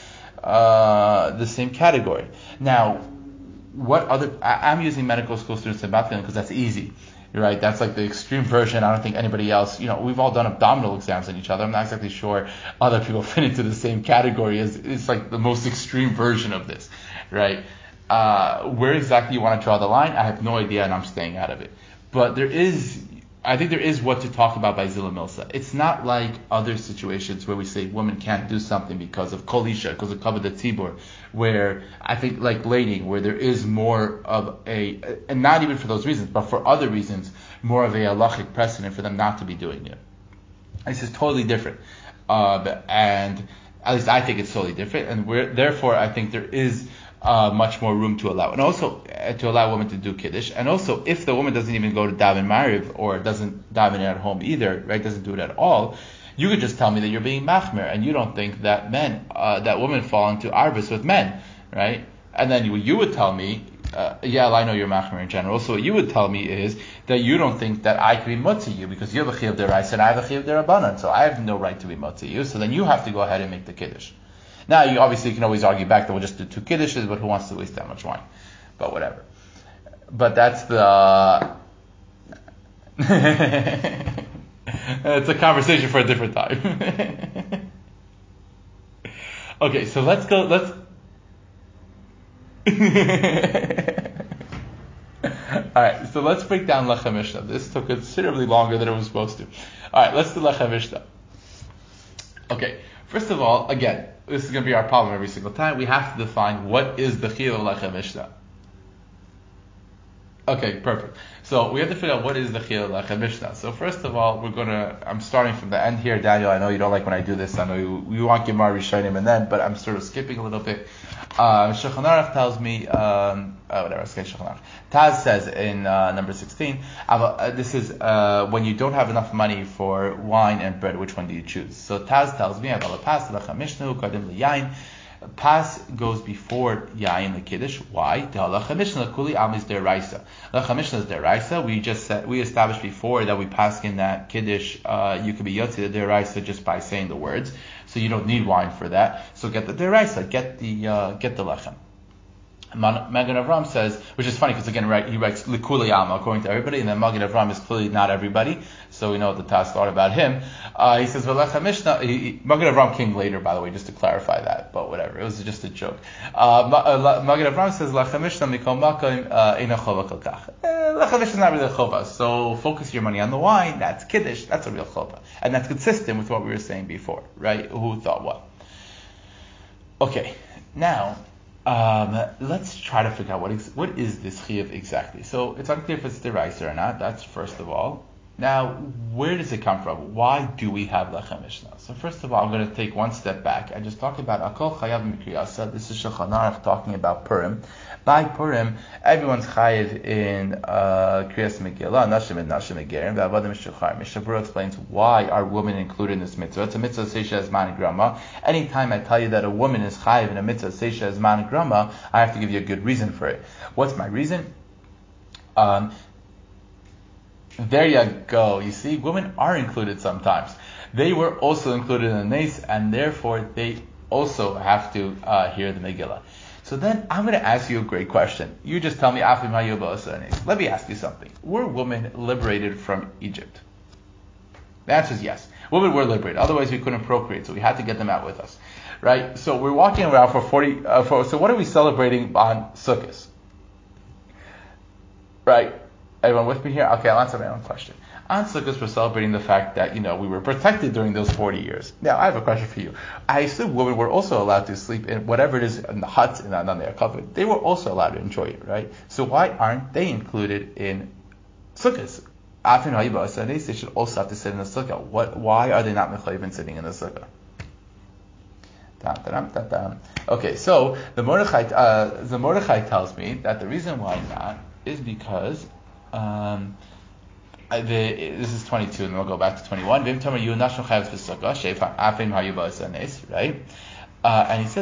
Uh, the same category. Now, what other? I, I'm using medical school students in Batman because that's easy, right? That's like the extreme version. I don't think anybody else. You know, we've all done abdominal exams on each other. I'm not exactly sure other people fit into the same category. As it's like the most extreme version of this, right? Uh, where exactly you want to draw the line, I have no idea, and I'm staying out of it. But there is. I think there is what to talk about by Zila Milsa. It's not like other situations where we say women can't do something because of Kolisha, because of Kavod Tzibur, where I think like Lading, where there is more of a, and not even for those reasons, but for other reasons, more of a halachic precedent for them not to be doing it. This is totally different. Um, and at least I think it's totally different, and we're, therefore I think there is Uh, much more room to allow, and also uh, to allow women to do kiddush, and also if the woman doesn't even go to daven mariv or doesn't daven at home either, right, doesn't do it at all, you could just tell me that you're being machmer and you don't think that men, uh, that women fall into arvis with men, right? And then you, you would tell me, uh, yeah, I know you're machmer in general. So what you would tell me is that you don't think that I can be motzi you because you have a chiyuv deraisa and I have a chiyuv derabanan, so I have no right to be motzi you. So then you have to go ahead and make the kiddush. Now, you obviously can always argue back that we'll just do two kiddushes, but who wants to waste that much wine? But whatever. But that's the... It's a conversation for a different time. Okay, so let's go, let's... Alright, so let's break down Lechem Mishnah. This took considerably longer than it was supposed to. Alright, let's do Lechem Mishnah. Okay, first of all, again, this is going to be our problem every single time. We have to define what is the Chiyuv of Lechem Mishnah. Okay, perfect. So we have to figure out what is the Chiyuv of Lechem Mishnah. So first of all, we're going to, I'm starting from the end here. Daniel, I know you don't like when I do this. I know you, you want Gemara Rishonim and then, but I'm sort of skipping a little bit. Uh, Shulchan Aruch tells me, um, uh, whatever, let's get Shulchan Aruch. Taz says in uh, number sixteen, uh, this is uh, when you don't have enough money for wine and bread, which one do you choose? So Taz tells me, Aval Pas Lechem Mishnah Kadim Liyain. Pas goes before Yain the Kiddush. Why? The Lechem Mishnah Kuli Am is deraisa. Lechem Mishnah is deraisa. We just said, we established before that we pass in that Kiddush. Uh, you could be yotzi the deraisa just by saying the words. So you don't need wine for that. So get the deraisa, get the uh, get the lechem. Magen Avram says, which is funny because again, right, he writes Likuli Alma according to everybody, and then Magen Avram is clearly not everybody, so we know what the Taz thought about him. Uh, he says V'lechem Mishnah. Magen Avram came later, by the way, just to clarify that, but whatever, it was just a joke. Uh, Magen Avram says Lechem Mishnah mikol makom eina chova kol kach. Lechem Mishnah is not really a chova, so focus your money on the wine. That's kiddush. That's a real chova, and that's consistent with what we were saying before, right? Who thought what? Okay, now. Um, let's try to figure out what ex- what is this chiyuv exactly. So it's unclear if it's deraisa or not. That's first of all. Now, where does it come from? Why do we have Lechem Mishnah? So first of all, I'm going to take one step back and just talk about Akol Chayav Mikriyasa. This is Shulchan Aruch talking about Purim. By Purim, everyone's chayiv in uh, Kriyas Megillah, Nashim and Nashim Egerim, V'avadim Shulchan. Mishnah Berurah explains why are women included in this mitzvah. It's a mitzvah seisha as man grama. Anytime I tell you that a woman is chayiv in a mitzvah seisha as man grama, I have to give you a good reason for it. What's my reason? Um, There you go. You see, women are included sometimes. They were also included in the Nes, and therefore they also have to uh, hear the Megillah. So then I'm going to ask you a great question. You just tell me, Afim Hayuba Nes. Let me ask you something. Were women liberated from Egypt? The answer is yes. Women were liberated. Otherwise we couldn't procreate, so we had to get them out with us. Right? So we're walking around for forty, uh, for, so what are we celebrating on Sukkot? Right? Everyone with me here? Okay, I'll answer my own question. On Sukkot, we're celebrating the fact that, you know, we were protected during those forty years. Now, I have a question for you. I assume women were also allowed to sleep in whatever it is in the hut and on their covered. They were also allowed to enjoy it, right? So why aren't they included in Sukkot? After Hayibah, they should also have to sit in the Sukkah. What? Why are they not mechayiv sitting in the Sukkah? Okay, so the Mordechai, uh, the Mordechai tells me that the reason why not is because Um, I, the, this is twenty-two, and then we'll go back to twenty-one. Right? Uh, and he says,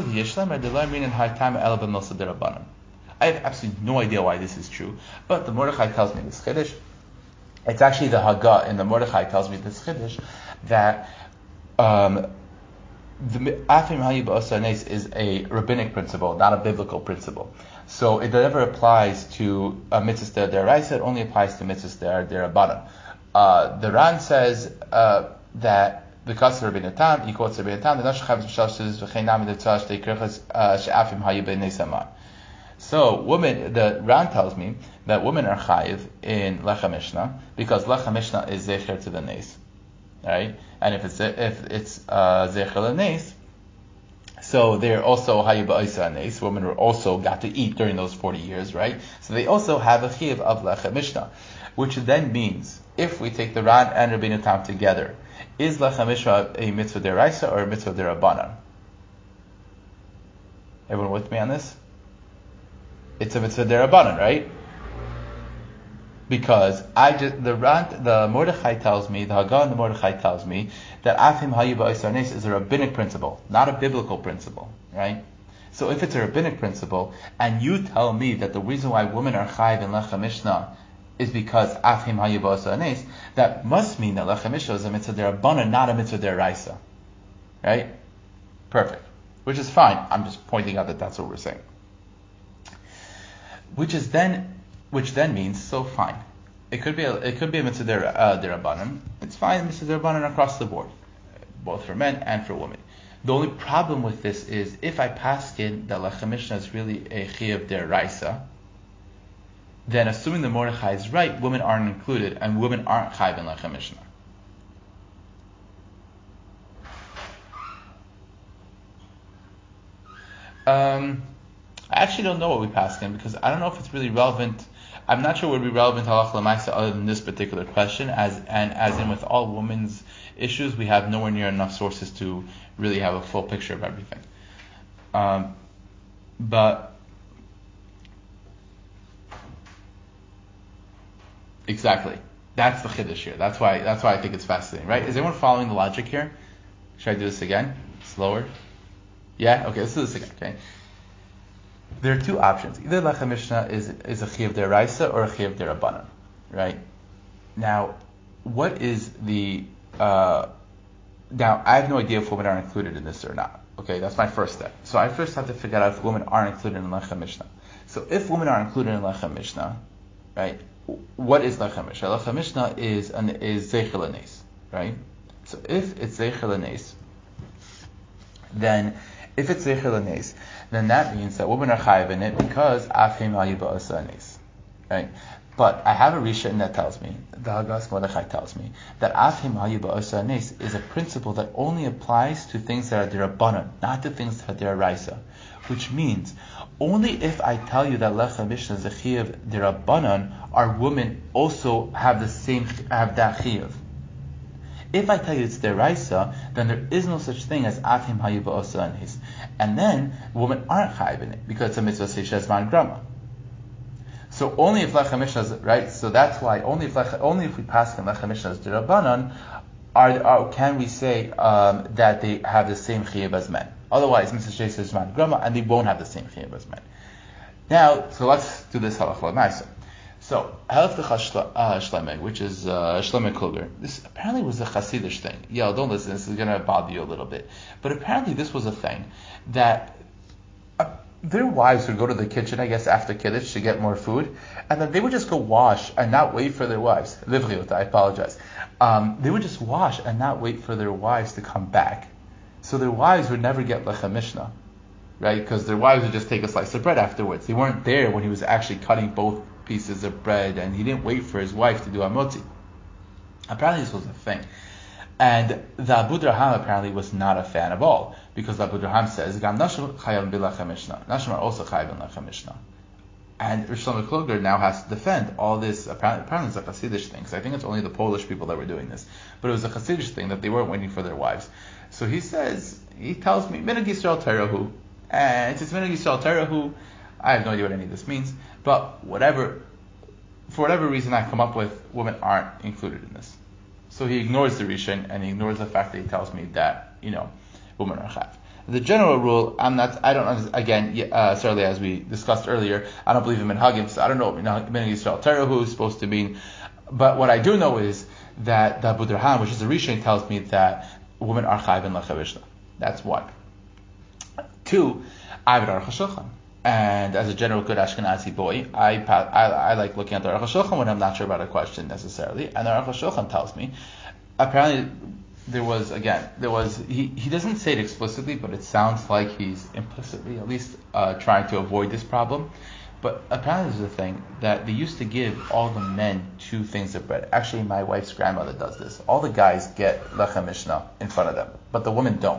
I have absolutely no idea why this is true, but the Mordechai tells me this chiddush. It's actually the Haggah in the Mordechai tells me this chiddush that um, the Afim Hayib Osanes is a rabbinic principle, not a biblical principle. So it never applies to a mitzvah deraisa, it only applies to mitzvah derabanan. Uh, the Ran says uh, that because of Rabbeinu Tam, he quotes Rabbeinu Tam, the Nashchav says v'cheinam mitzvah shteikirchas she'afim hayib nesaman. So women, the Ran tells me that women are chayiv in Lechem Mishnah because Lechem Mishnah is zecher to the nes, right? And if it's if it's uh, zecher to the nes, so they're also hayib ba'isa nes. Women were also got to eat during those forty years, right? So they also have a chiyuv of Lechem Mishnah, which then means if we take the Ran and Rabbeinu Tam together, is Lechem Mishnah a mitzvah deraisa or a mitzvah derabanan? Everyone with me on this? It's a mitzvah derabanan, right? Because I just the Ran, the Mordechai tells me, the Haggah and the Mordechai tells me that Afim Hayib Ba'isar Nes is a rabbinic principle, not a biblical principle, right? So if it's a rabbinic principle, and you tell me that the reason why women are chayiv in Lechem Mishnah is because Afim Hayib Ba'isar Nes, that must mean that Lechem Mishnah is a mitzvah derabanan, not a mitzvah deraisa, right? Perfect. Which is fine. I'm just pointing out that that's what we're saying. Which is then, which then means so fine. It could be a, it could be a mitzvah der, uh, derabanan. It's It's fine, Missus Rabbanan across the board, both for men and for women. The only problem with this is if I paskin that Lechem Mishnah is really a chiyuv deraisa, then assuming the Mordechai is right, women aren't included, and women aren't chayiv in Lechem Mishnah. Um, I actually don't know what we passed in because I don't know if it's really relevant. I'm not sure it would be relevant to halacha l'maisa other than this particular question. As and as in with all women's issues, we have nowhere near enough sources to really have a full picture of everything. Um, but exactly, that's the chiddush here. That's why. That's why I think it's fascinating, right? Is anyone following the logic here? Should I do this again? Slower. Yeah? Okay, let's do this again, okay? There are two options. Either Lechem Mishnah is, is a chiyuv deraisa or a chiyuv derabanan, right? Now, what is the... Uh, now, I have no idea if women are included in this or not. Okay, that's my first step. So I first have to figure out if women are included in Lechem Mishnah. So if women are included in Lechem Mishnah, right, what is Lechem Mishnah? Lechem Mishnah is, an, is Zeichel Anes, right? So if it's Zeichel Anes, then... If it's Zeichel Anes, then that means that women are chayiv in it because Afim Hayu Ba'asa Anes. Right? But I have a Rishon that tells me, the Hagas Mordechai tells me, that Afim Hayu Ba'asa Anes is a principle that only applies to things that are derabanan, not to things that are deraisa. Which means, only if I tell you that Lechem Mishnah is a chiyuv derabanan, are women also have the same, have that chiyuv. If I tell you it's deraisa, then there is no such thing as afim hayu ba'osa anis, and then women aren't chayiv in it because it's a mitzvah seishes man grama. So only if Lechem Mishnah is right. So that's why only if Lech, only if we pass in Lechem Mishnah as derabanan, are, are can we say um, that they have the same chiyuv as men? Otherwise, mitzvah seishes man grama, and they won't have the same chiyuv as men. Now, so let's do this halacha l'maisa. So, Helftach Shlemeg, which is uh, Shlomo Kluger, this apparently was a Hasidish thing. Yeah, don't listen, this is going to bother you a little bit. But apparently this was a thing that uh, their wives would go to the kitchen, I guess, after Kiddush to get more food, and then they would just go wash and not wait for their wives. Livriot, I apologize. Um, they would just wash and not wait for their wives to come back. So their wives would never get Lechem Mishnah, right? Because their wives would just take a slice of bread afterwards. They weren't there when he was actually cutting both pieces of bread, and he didn't wait for his wife to do amotzi. Apparently this was a thing. And the Abu Draham apparently was not a fan of all, because the Abu Draham says, Gam Nashim Chayav B'Lechem Mishnah. Nashim are also Chayav in Lechem Mishnah. And Shlomo Kluger now has to defend all this. Apparently, apparently it's a Hasidish thing, because I think it's only the Polish people that were doing this. But it was a Hasidish thing that they weren't waiting for their wives. So he says, he tells me, Minhag Yisrael Terahu. And it's Minhag Yisrael Terahu. I have no idea what any of this means, but whatever, for whatever reason I come up with, women aren't included in this. So he ignores the Rishon, and he ignores the fact that he tells me that, you know, women are chayav. The general rule, I'm not, I don't, again, uh, certainly as we discussed earlier, I don't believe in minhagim, so I don't know what Minhag Yisrael Terahu is supposed to mean, but what I do know is that the Abu Draham, which is a Rishon, tells me that women are chayav in Lechem Mishnah. That's one. Two, I have an Aruch HaShulchan. And as a general good Ashkenazi boy, I, I I like looking at the Aruch HaShulchan when I'm not sure about a question necessarily. And the Aruch HaShulchan tells me, apparently there was, again, there was, he, he doesn't say it explicitly, but it sounds like he's implicitly at least uh, trying to avoid this problem. But apparently there's a thing that they used to give all the men two things of bread. Actually, my wife's grandmother does this. All the guys get Lechem Mishnah in front of them, but the women don't.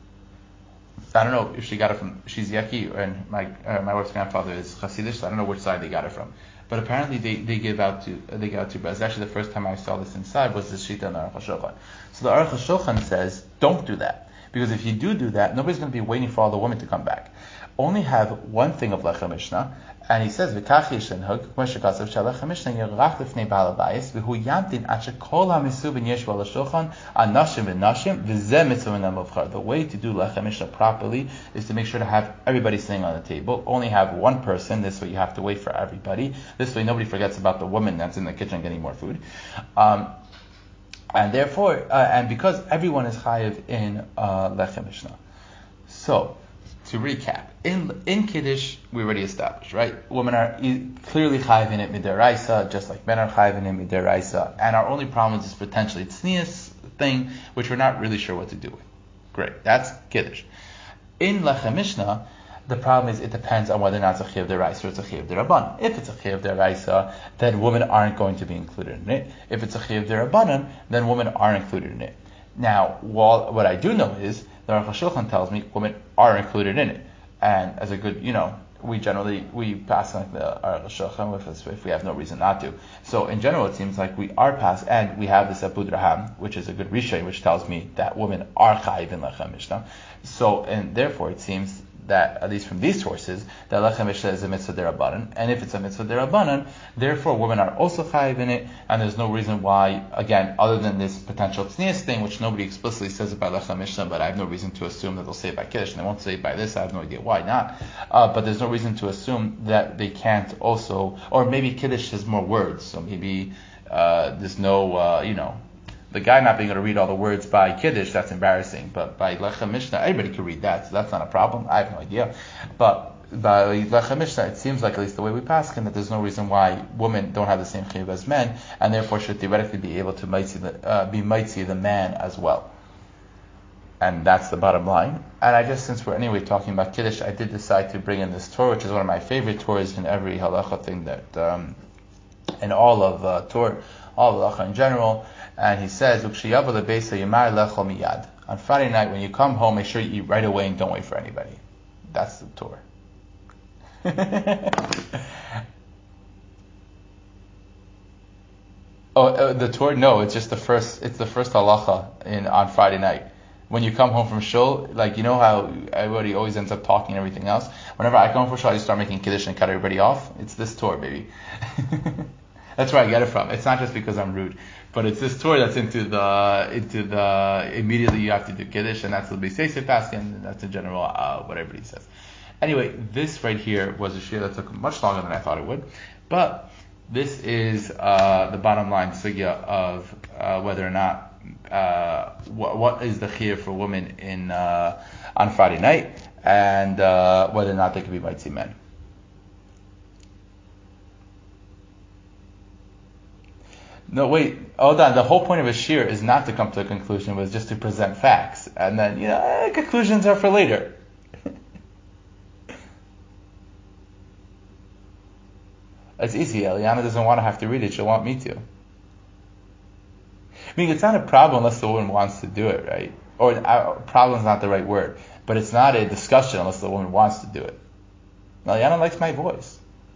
I don't know if she got it from, she's Yeki, and my uh, my wife's grandfather is Hasidish, so I don't know which side they got it from. But apparently they, they give out to they give out two breads. Actually, the first time I saw this inside was the Shita and the Aruch HaShulchan. So the Aruch HaShulchan says, don't do that. Because if you do do that, nobody's going to be waiting for all the women to come back. Only have one thing of Lechem Mishnah, and he says, V'kach yishenhug, Moshe Katsav, Shalech Mishnah Yerach Lefnei Baal Habayis, V'hu Yamtin Asher Kol HaMisu V'Yesh B'Al HaShulchan, Anashim V'Nashim, V'zeh Mitzvah V'Namavchar. The way to do Lechem Mishnah properly is to make sure to have everybody sitting on the table. Only have one person. This way you have to wait for everybody. This way nobody forgets about the woman that's in the kitchen getting more food. Um, and therefore, uh, and because everyone is chayiv in uh, Lechem Mishnah. So, to recap, in in Kiddush, we already established, right? Women are e- clearly chayiv in it midiraisa, just like men are chayiv in it midiraisa, and our only problem is this potentially tznius thing, which we're not really sure what to do with. Great, that's Kiddush. In Lechem Mishnah, the problem is it depends on whether or not it's a chiyuv deraisa or it's a chiyuv derabanan. If it's a chiyuv deraisa, then women aren't going to be included in it. If it's a chiyuv derabanan, then women are included in it. Now, while, what I do know is the Aruch HaShulchan tells me women are included in it, and as a good, you know, we generally we pass like the Aruch HaShulchan if, if we have no reason not to. So in general, it seems like we are passed, and we have this Abud Raham, which is a good Rishon, which tells me that women are chayiv in Lechem Mishnah. So and therefore, it seems that, at least from these sources, that Lechem Mishnah is a mitzvah derabanan, and if it's a mitzvah derabanan, therefore women are also chayiv in it, and there's no reason why, again, other than this potential tznius thing, which nobody explicitly says about Lechem Mishnah, but I have no reason to assume that they'll say it by Kiddush, and they won't say it by this, I have no idea why not, uh, but there's no reason to assume that they can't also, or maybe Kiddush has more words, so maybe uh, there's no, uh, you know, the guy not being able to read all the words by Kiddush, that's embarrassing. But by Lechem Mishnah, everybody can read that, so that's not a problem. I have no idea. But by Lechem Mishnah, it seems like, at least the way we pass him, that there's no reason why women don't have the same chiyuv as men, and therefore should theoretically be able to mitzi the, uh, be mitzi the man as well. And that's the bottom line. And I guess since we're anyway talking about Kiddush, I did decide to bring in this Torah, which is one of my favorite Torahs in every halacha thing that, um, in all of uh, Torah, all of halacha in general. And he says, on Friday night, when you come home, make sure you eat right away and don't wait for anybody. That's the Torah. oh, uh, the Torah? No, it's just the first. It's the first halacha in on Friday night. When you come home from shul, like, you know how everybody always ends up talking and everything else. Whenever I come home from shul, I just start making kiddush and cut everybody off. It's this Torah, baby. That's where I get it from. It's not just because I'm rude, but it's this Torah that's into the into the immediately you have to do kiddush, and that's the b'seisei paskin, and that's in general uh, what everybody says. Anyway, this right here was a shir that took much longer than I thought it would, but this is uh, the bottom line sugya of uh, whether or not uh, what, what is the chiyuv for women in uh, on Friday night, and uh, whether or not they can be mitzi men. No, wait, hold on. The whole point of a shir is not to come to a conclusion, but just to present facts. And then, you know, eh, conclusions are for later. It's easy. Eliana doesn't want to have to read it. She'll want me to. I mean, it's not a problem unless the woman wants to do it, right? Or uh, problem is not the right word. But it's not a discussion unless the woman wants to do it. Eliana likes my voice.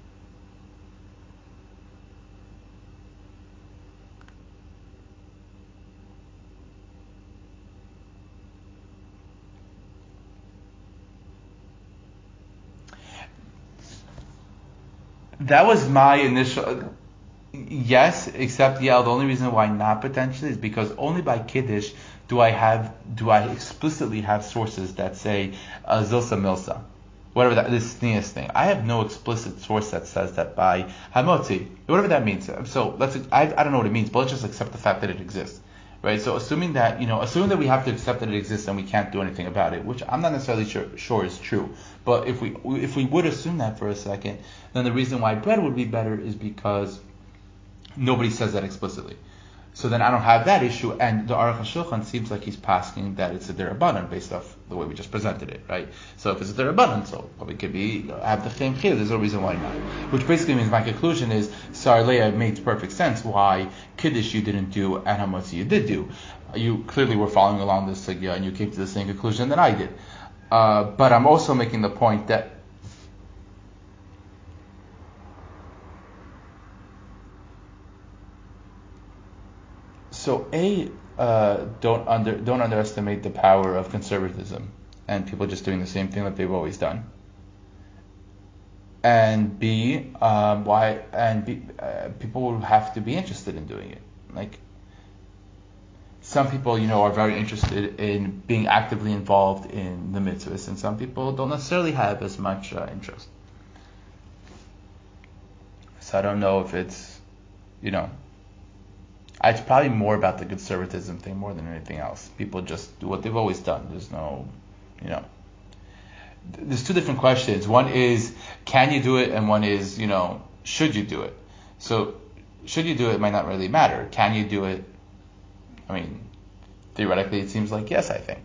That was my initial, yes, except, yeah, the only reason why not potentially is because only by Kiddush do I have, do I explicitly have sources that say, uh, Zilsa Milsa, whatever that, this sneeze thing. I have no explicit source that says that by Hamotzi, whatever that means. So let's, I, I don't know what it means, but let's just accept the fact that it exists. Right, so assuming that, you know, assuming that we have to accept that it exists and we can't do anything about it, which I'm not necessarily sure, sure is true, but if we if we would assume that for a second, then the reason why bread would be better is because nobody says that explicitly. So then I don't have that issue, and the Aruch HaShulchan seems like he's passing that it's a derabanan based off the way we just presented it, right? So if it's a derabanan, so probably could be, you know, have the same chiyuv, there's no reason why not. Which basically means my conclusion is, Sarleia makes perfect sense why Kiddush you didn't do and Hamotzi you did do. You clearly were following along this sugya and you came to the same conclusion that I did. Uh, but I'm also making the point that So A, uh, don't under don't underestimate the power of conservatism and people just doing the same thing that they've always done. And B, um, why and B, uh, people will have to be interested in doing it. Like some people, you know, are very interested in being actively involved in the mitzvahs, and some people don't necessarily have as much uh, interest. So I don't know if it's, you know. It's probably more about the conservatism thing more than anything else. People just do what they've always done. There's no, you know. there's two different questions. One is, can you do it? And one is, you know, should you do it? So, should you do it might not really matter. Can you do it? I mean, theoretically, it seems like yes, I think.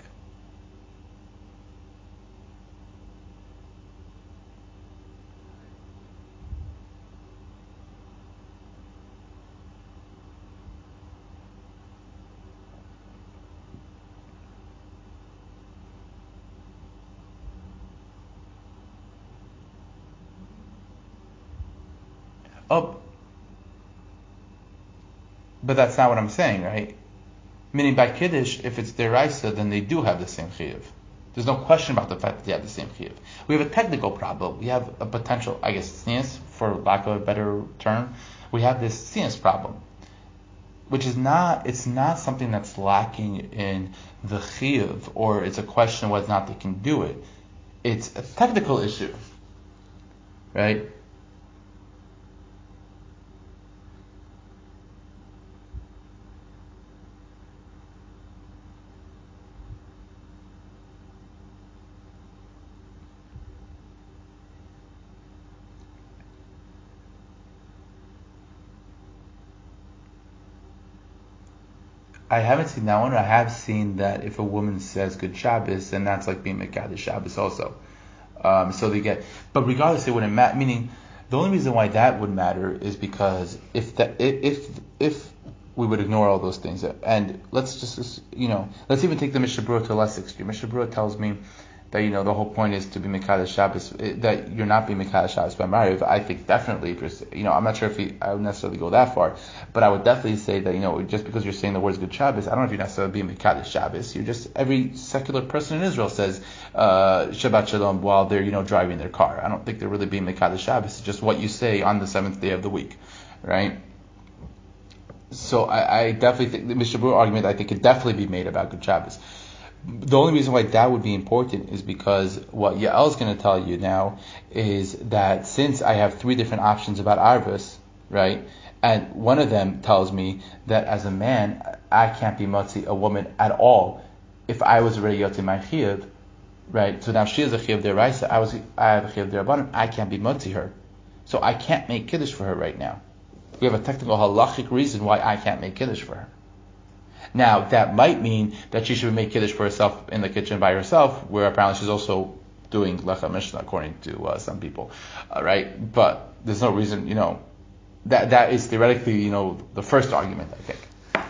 Oh, but that's not what I'm saying, right? Meaning by Kiddush, if it's deraisa, then they do have the same chiyuv. There's no question about the fact that they have the same chiyuv. We have a technical problem. We have a potential, I guess, sneas, for lack of a better term. We have this sneas problem, which is not, it's not something that's lacking in the chiyuv, or it's a question of whether or not they can do it. It's a technical issue, right? I haven't seen that one. I have seen that if a woman says good Shabbos, then that's like being Mekadosh Shabbos also. Um, so they get, but regardless, it wouldn't matter. Meaning, the only reason why that would matter is because if that if if we would ignore all those things, and let's just you know let's even take the Mishnah Berurah to a less extreme. Mishnah Berurah tells me that you know the whole point is to be Mekadosh Shabbos, that you're not being Mekadosh Shabbos by Mariv. I think definitely, you know, I'm not sure if he, I would necessarily go that far, but I would definitely say that you know just because you're saying the words Good Shabbos, I don't know if you're necessarily being Mekadosh Shabbos. You're just, every secular person in Israel says uh, Shabbat Shalom while they're you know driving their car. I don't think they're really being Mekadosh Shabbos. It's just what you say on the seventh day of the week, right? So I, I definitely think the Mishnah Berurah argument I think could definitely be made about Good Shabbos. The only reason why that would be important is because what Yael is going to tell you now is that since I have three different options about Arvis, right, and one of them tells me that as a man, I can't be Motzi a woman at all if I was already Yotzi my Chiyuv, right, so now she is a Chiyuv Deraisa, I was I have a Chiyuv Derabanan, I can't be Motzi her. So I can't make Kiddush for her right now. We have a technical halachic reason why I can't make Kiddush for her. Now, that might mean that she should make Kiddush for herself in the kitchen by herself, where apparently she's also doing Lecha Mishnah, according to uh, some people, uh, right? But there's no reason, you know, that that is theoretically, you know, the first argument, I think.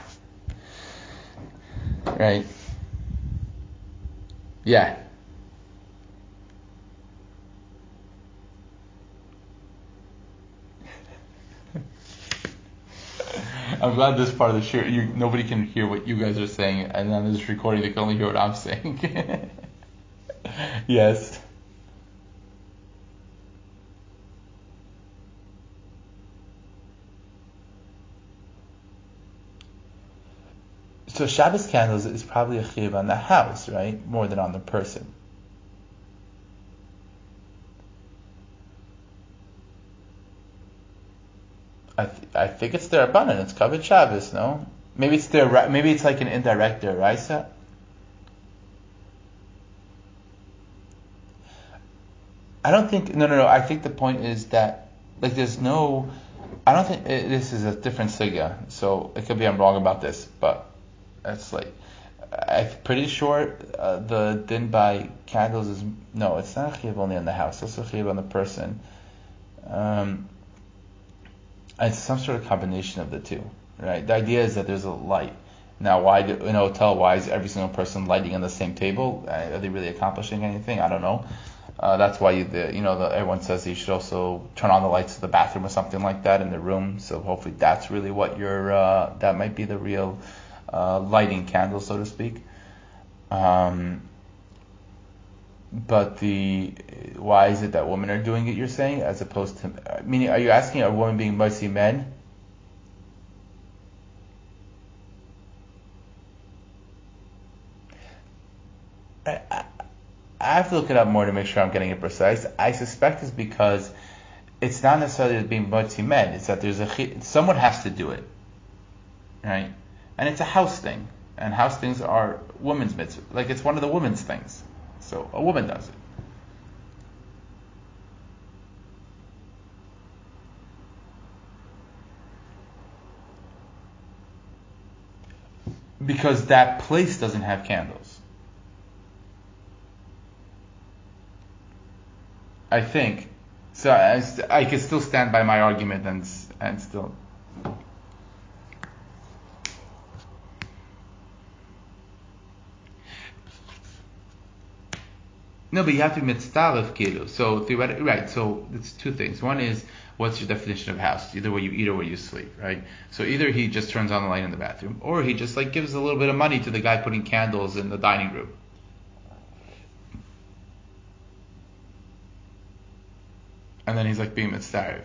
Right? Yeah. I'm glad this part of the show, you, nobody can hear what you guys are saying, and on this recording they can only hear what I'm saying. Yes. So Shabbos candles is probably a chiyuv on the house, right? More than on the person. I th- I think it's their abundant. It's covered Shabbos, no? Maybe it's their maybe it's like an indirect deraisa. I don't think no no no. I think the point is that like there's no. I don't think it, this is a different sugya. So it could be I'm wrong about this, but it's like I'm pretty sure uh, the din by candles is no. It's not a chiyuv only on the house. It's also a chiyuv on the person. Um, It's some sort of combination of the two, right? The idea is that there's a light. Now, why do, in a hotel, why is every single person lighting on the same table? Uh, are they really accomplishing anything? I don't know. Uh, that's why you, the, you know the, everyone says you should also turn on the lights to the bathroom or something like that in the room. So hopefully that's really what you're. Uh, that might be the real uh, lighting candle, so to speak. Um, but the why is it that women are doing it? You're saying, as opposed to meaning, are you asking are women being mostly men? I, I, I have to look it up more to make sure I'm getting it precise. I suspect it's because it's not necessarily being mostly men. It's that there's a someone has to do it, right? And it's a house thing, and house things are women's mitzvah. Like it's one of the women's things, so a woman does it. because that place doesn't have candles. I think. So I, I can still stand by my argument and and still. No, but you have to be mitzvah kilu. So theoretically, right? So it's two things. One is, what's your definition of house? Either where you eat or where you sleep, right? So either he just turns on the light in the bathroom, or he just like gives a little bit of money to the guy putting candles in the dining room. And then he's like being mitzvah.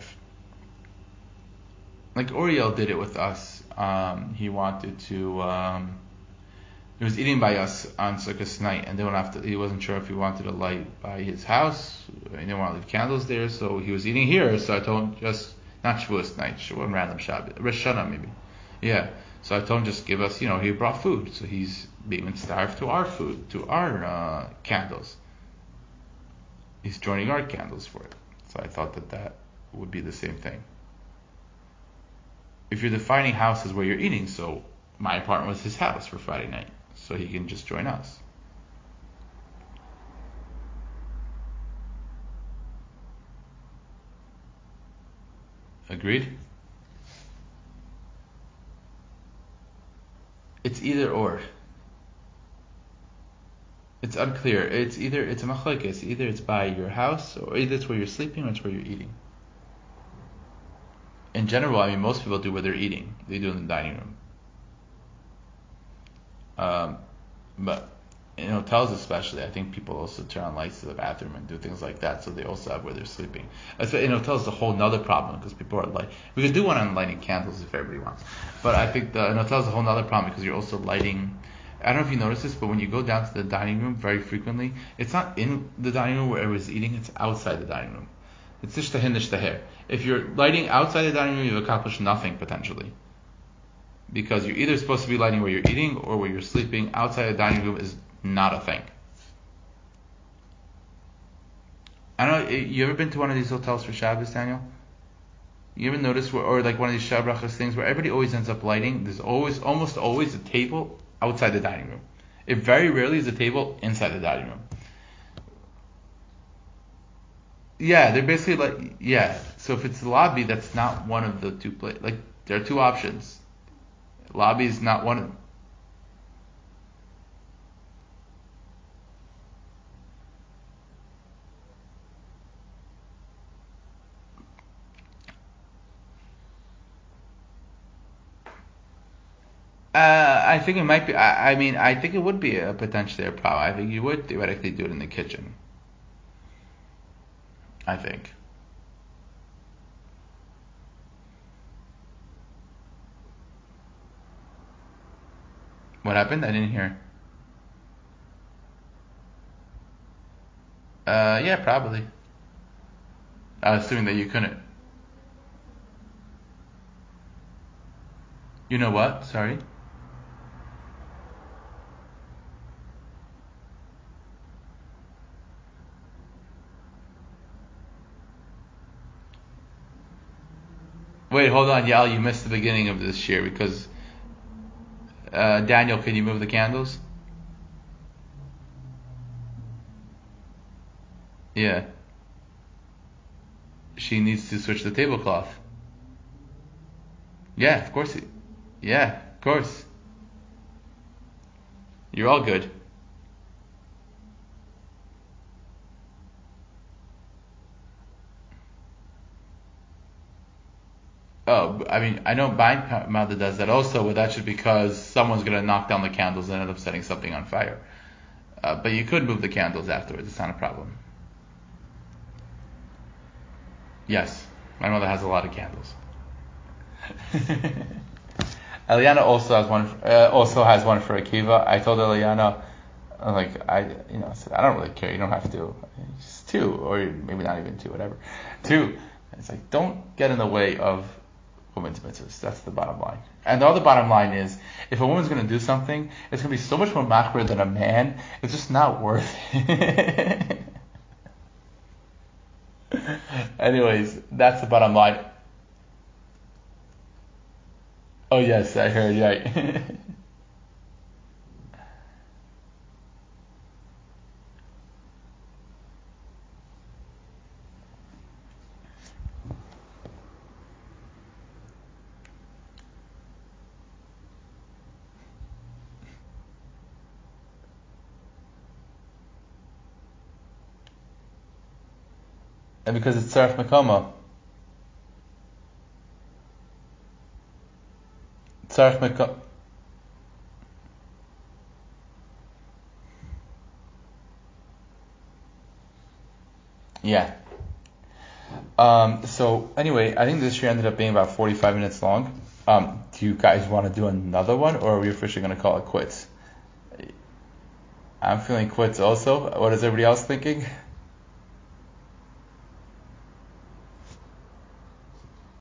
Like Oriel did it with us. Um, he wanted to. Um, He was eating by us on Sukkot night, and they went after. He wasn't sure if he wanted to light by his house. He didn't want to leave candles there, so he was eating here. So I told him just not Shavuos night, one random Shabbat, Rosh Hashanah maybe. Yeah. So I told him just give us. You know, he brought food, so he's being starved to our food, to our uh, candles. He's joining our candles for it. So I thought that that would be the same thing. If you're defining house as where you're eating, so my apartment was his house for Friday night. So he can just join us. Agreed? It's either or. It's unclear. It's either it's a machlokes. Either it's by your house, or either it's where you're sleeping, or it's where you're eating. In general, I mean, most people do where they're eating. They do it in the dining room. Um, but in hotels especially, I think people also turn on lights to the bathroom and do things like that, so they also have where they're sleeping. In hotels, it's a whole nother problem because people are like, we could do one on lighting candles if everybody wants, but I think the, in hotels, it's a whole nother problem because you're also lighting. I don't know if you notice this, but when you go down to the dining room very frequently, it's not in the dining room where everyone's eating, it's outside the dining room. It's ishtahin ishtaher. If you're lighting outside the dining room, you've accomplished nothing potentially. Because you're either supposed to be lighting where you're eating or where you're sleeping. Outside the dining room is not a thing. I don't know, you ever been to one of these hotels for Shabbos, Daniel? You ever notice where, or like one of these Shabbos things where everybody always ends up lighting? There's always, almost always a table outside the dining room. It very rarely is a table inside the dining room. Yeah, they're basically like, yeah. So if it's the lobby, that's not one of the two places. Like, there are two options. Lobby is not one of them. Uh, I think it might be. I, I mean, I think it would be a potentially a problem. I think you would theoretically do it in the kitchen. I think. What happened? I didn't hear. Uh, yeah, probably. I was assuming that you couldn't. You know what? Sorry. Wait, hold on, Yal. You missed the beginning of this year because uh, Daniel, can you move the candles? Yeah. She needs to switch the tablecloth. Yeah, of course. Yeah, of course. You're all good. Oh, I mean, I know Bine Mother does that also, but that's just because someone's going to knock down the candles and end up setting something on fire. Uh, but you could move the candles afterwards. It's not a problem. Yes, my mother has a lot of candles. Eliana also has one. Uh, also has one for Akiva. I told Eliana, like I, you know, I said I don't really care. You don't have to. Just two, or maybe not even two, whatever. Two. It's like don't get in the way of women's mitzvahs. That's the bottom line. And the other bottom line is, if a woman's going to do something, it's going to be so much more machmir than a man. It's just not worth it. Anyways, that's the bottom line. Oh yes, I heard, right. And because it's Tzarech Mekama. Tzarech Mekama. Yeah. Um, so anyway, I think this year ended up being about forty-five minutes long. Um, do you guys want to do another one, or are we officially going to call it quits? I'm feeling quits also. What is everybody else thinking?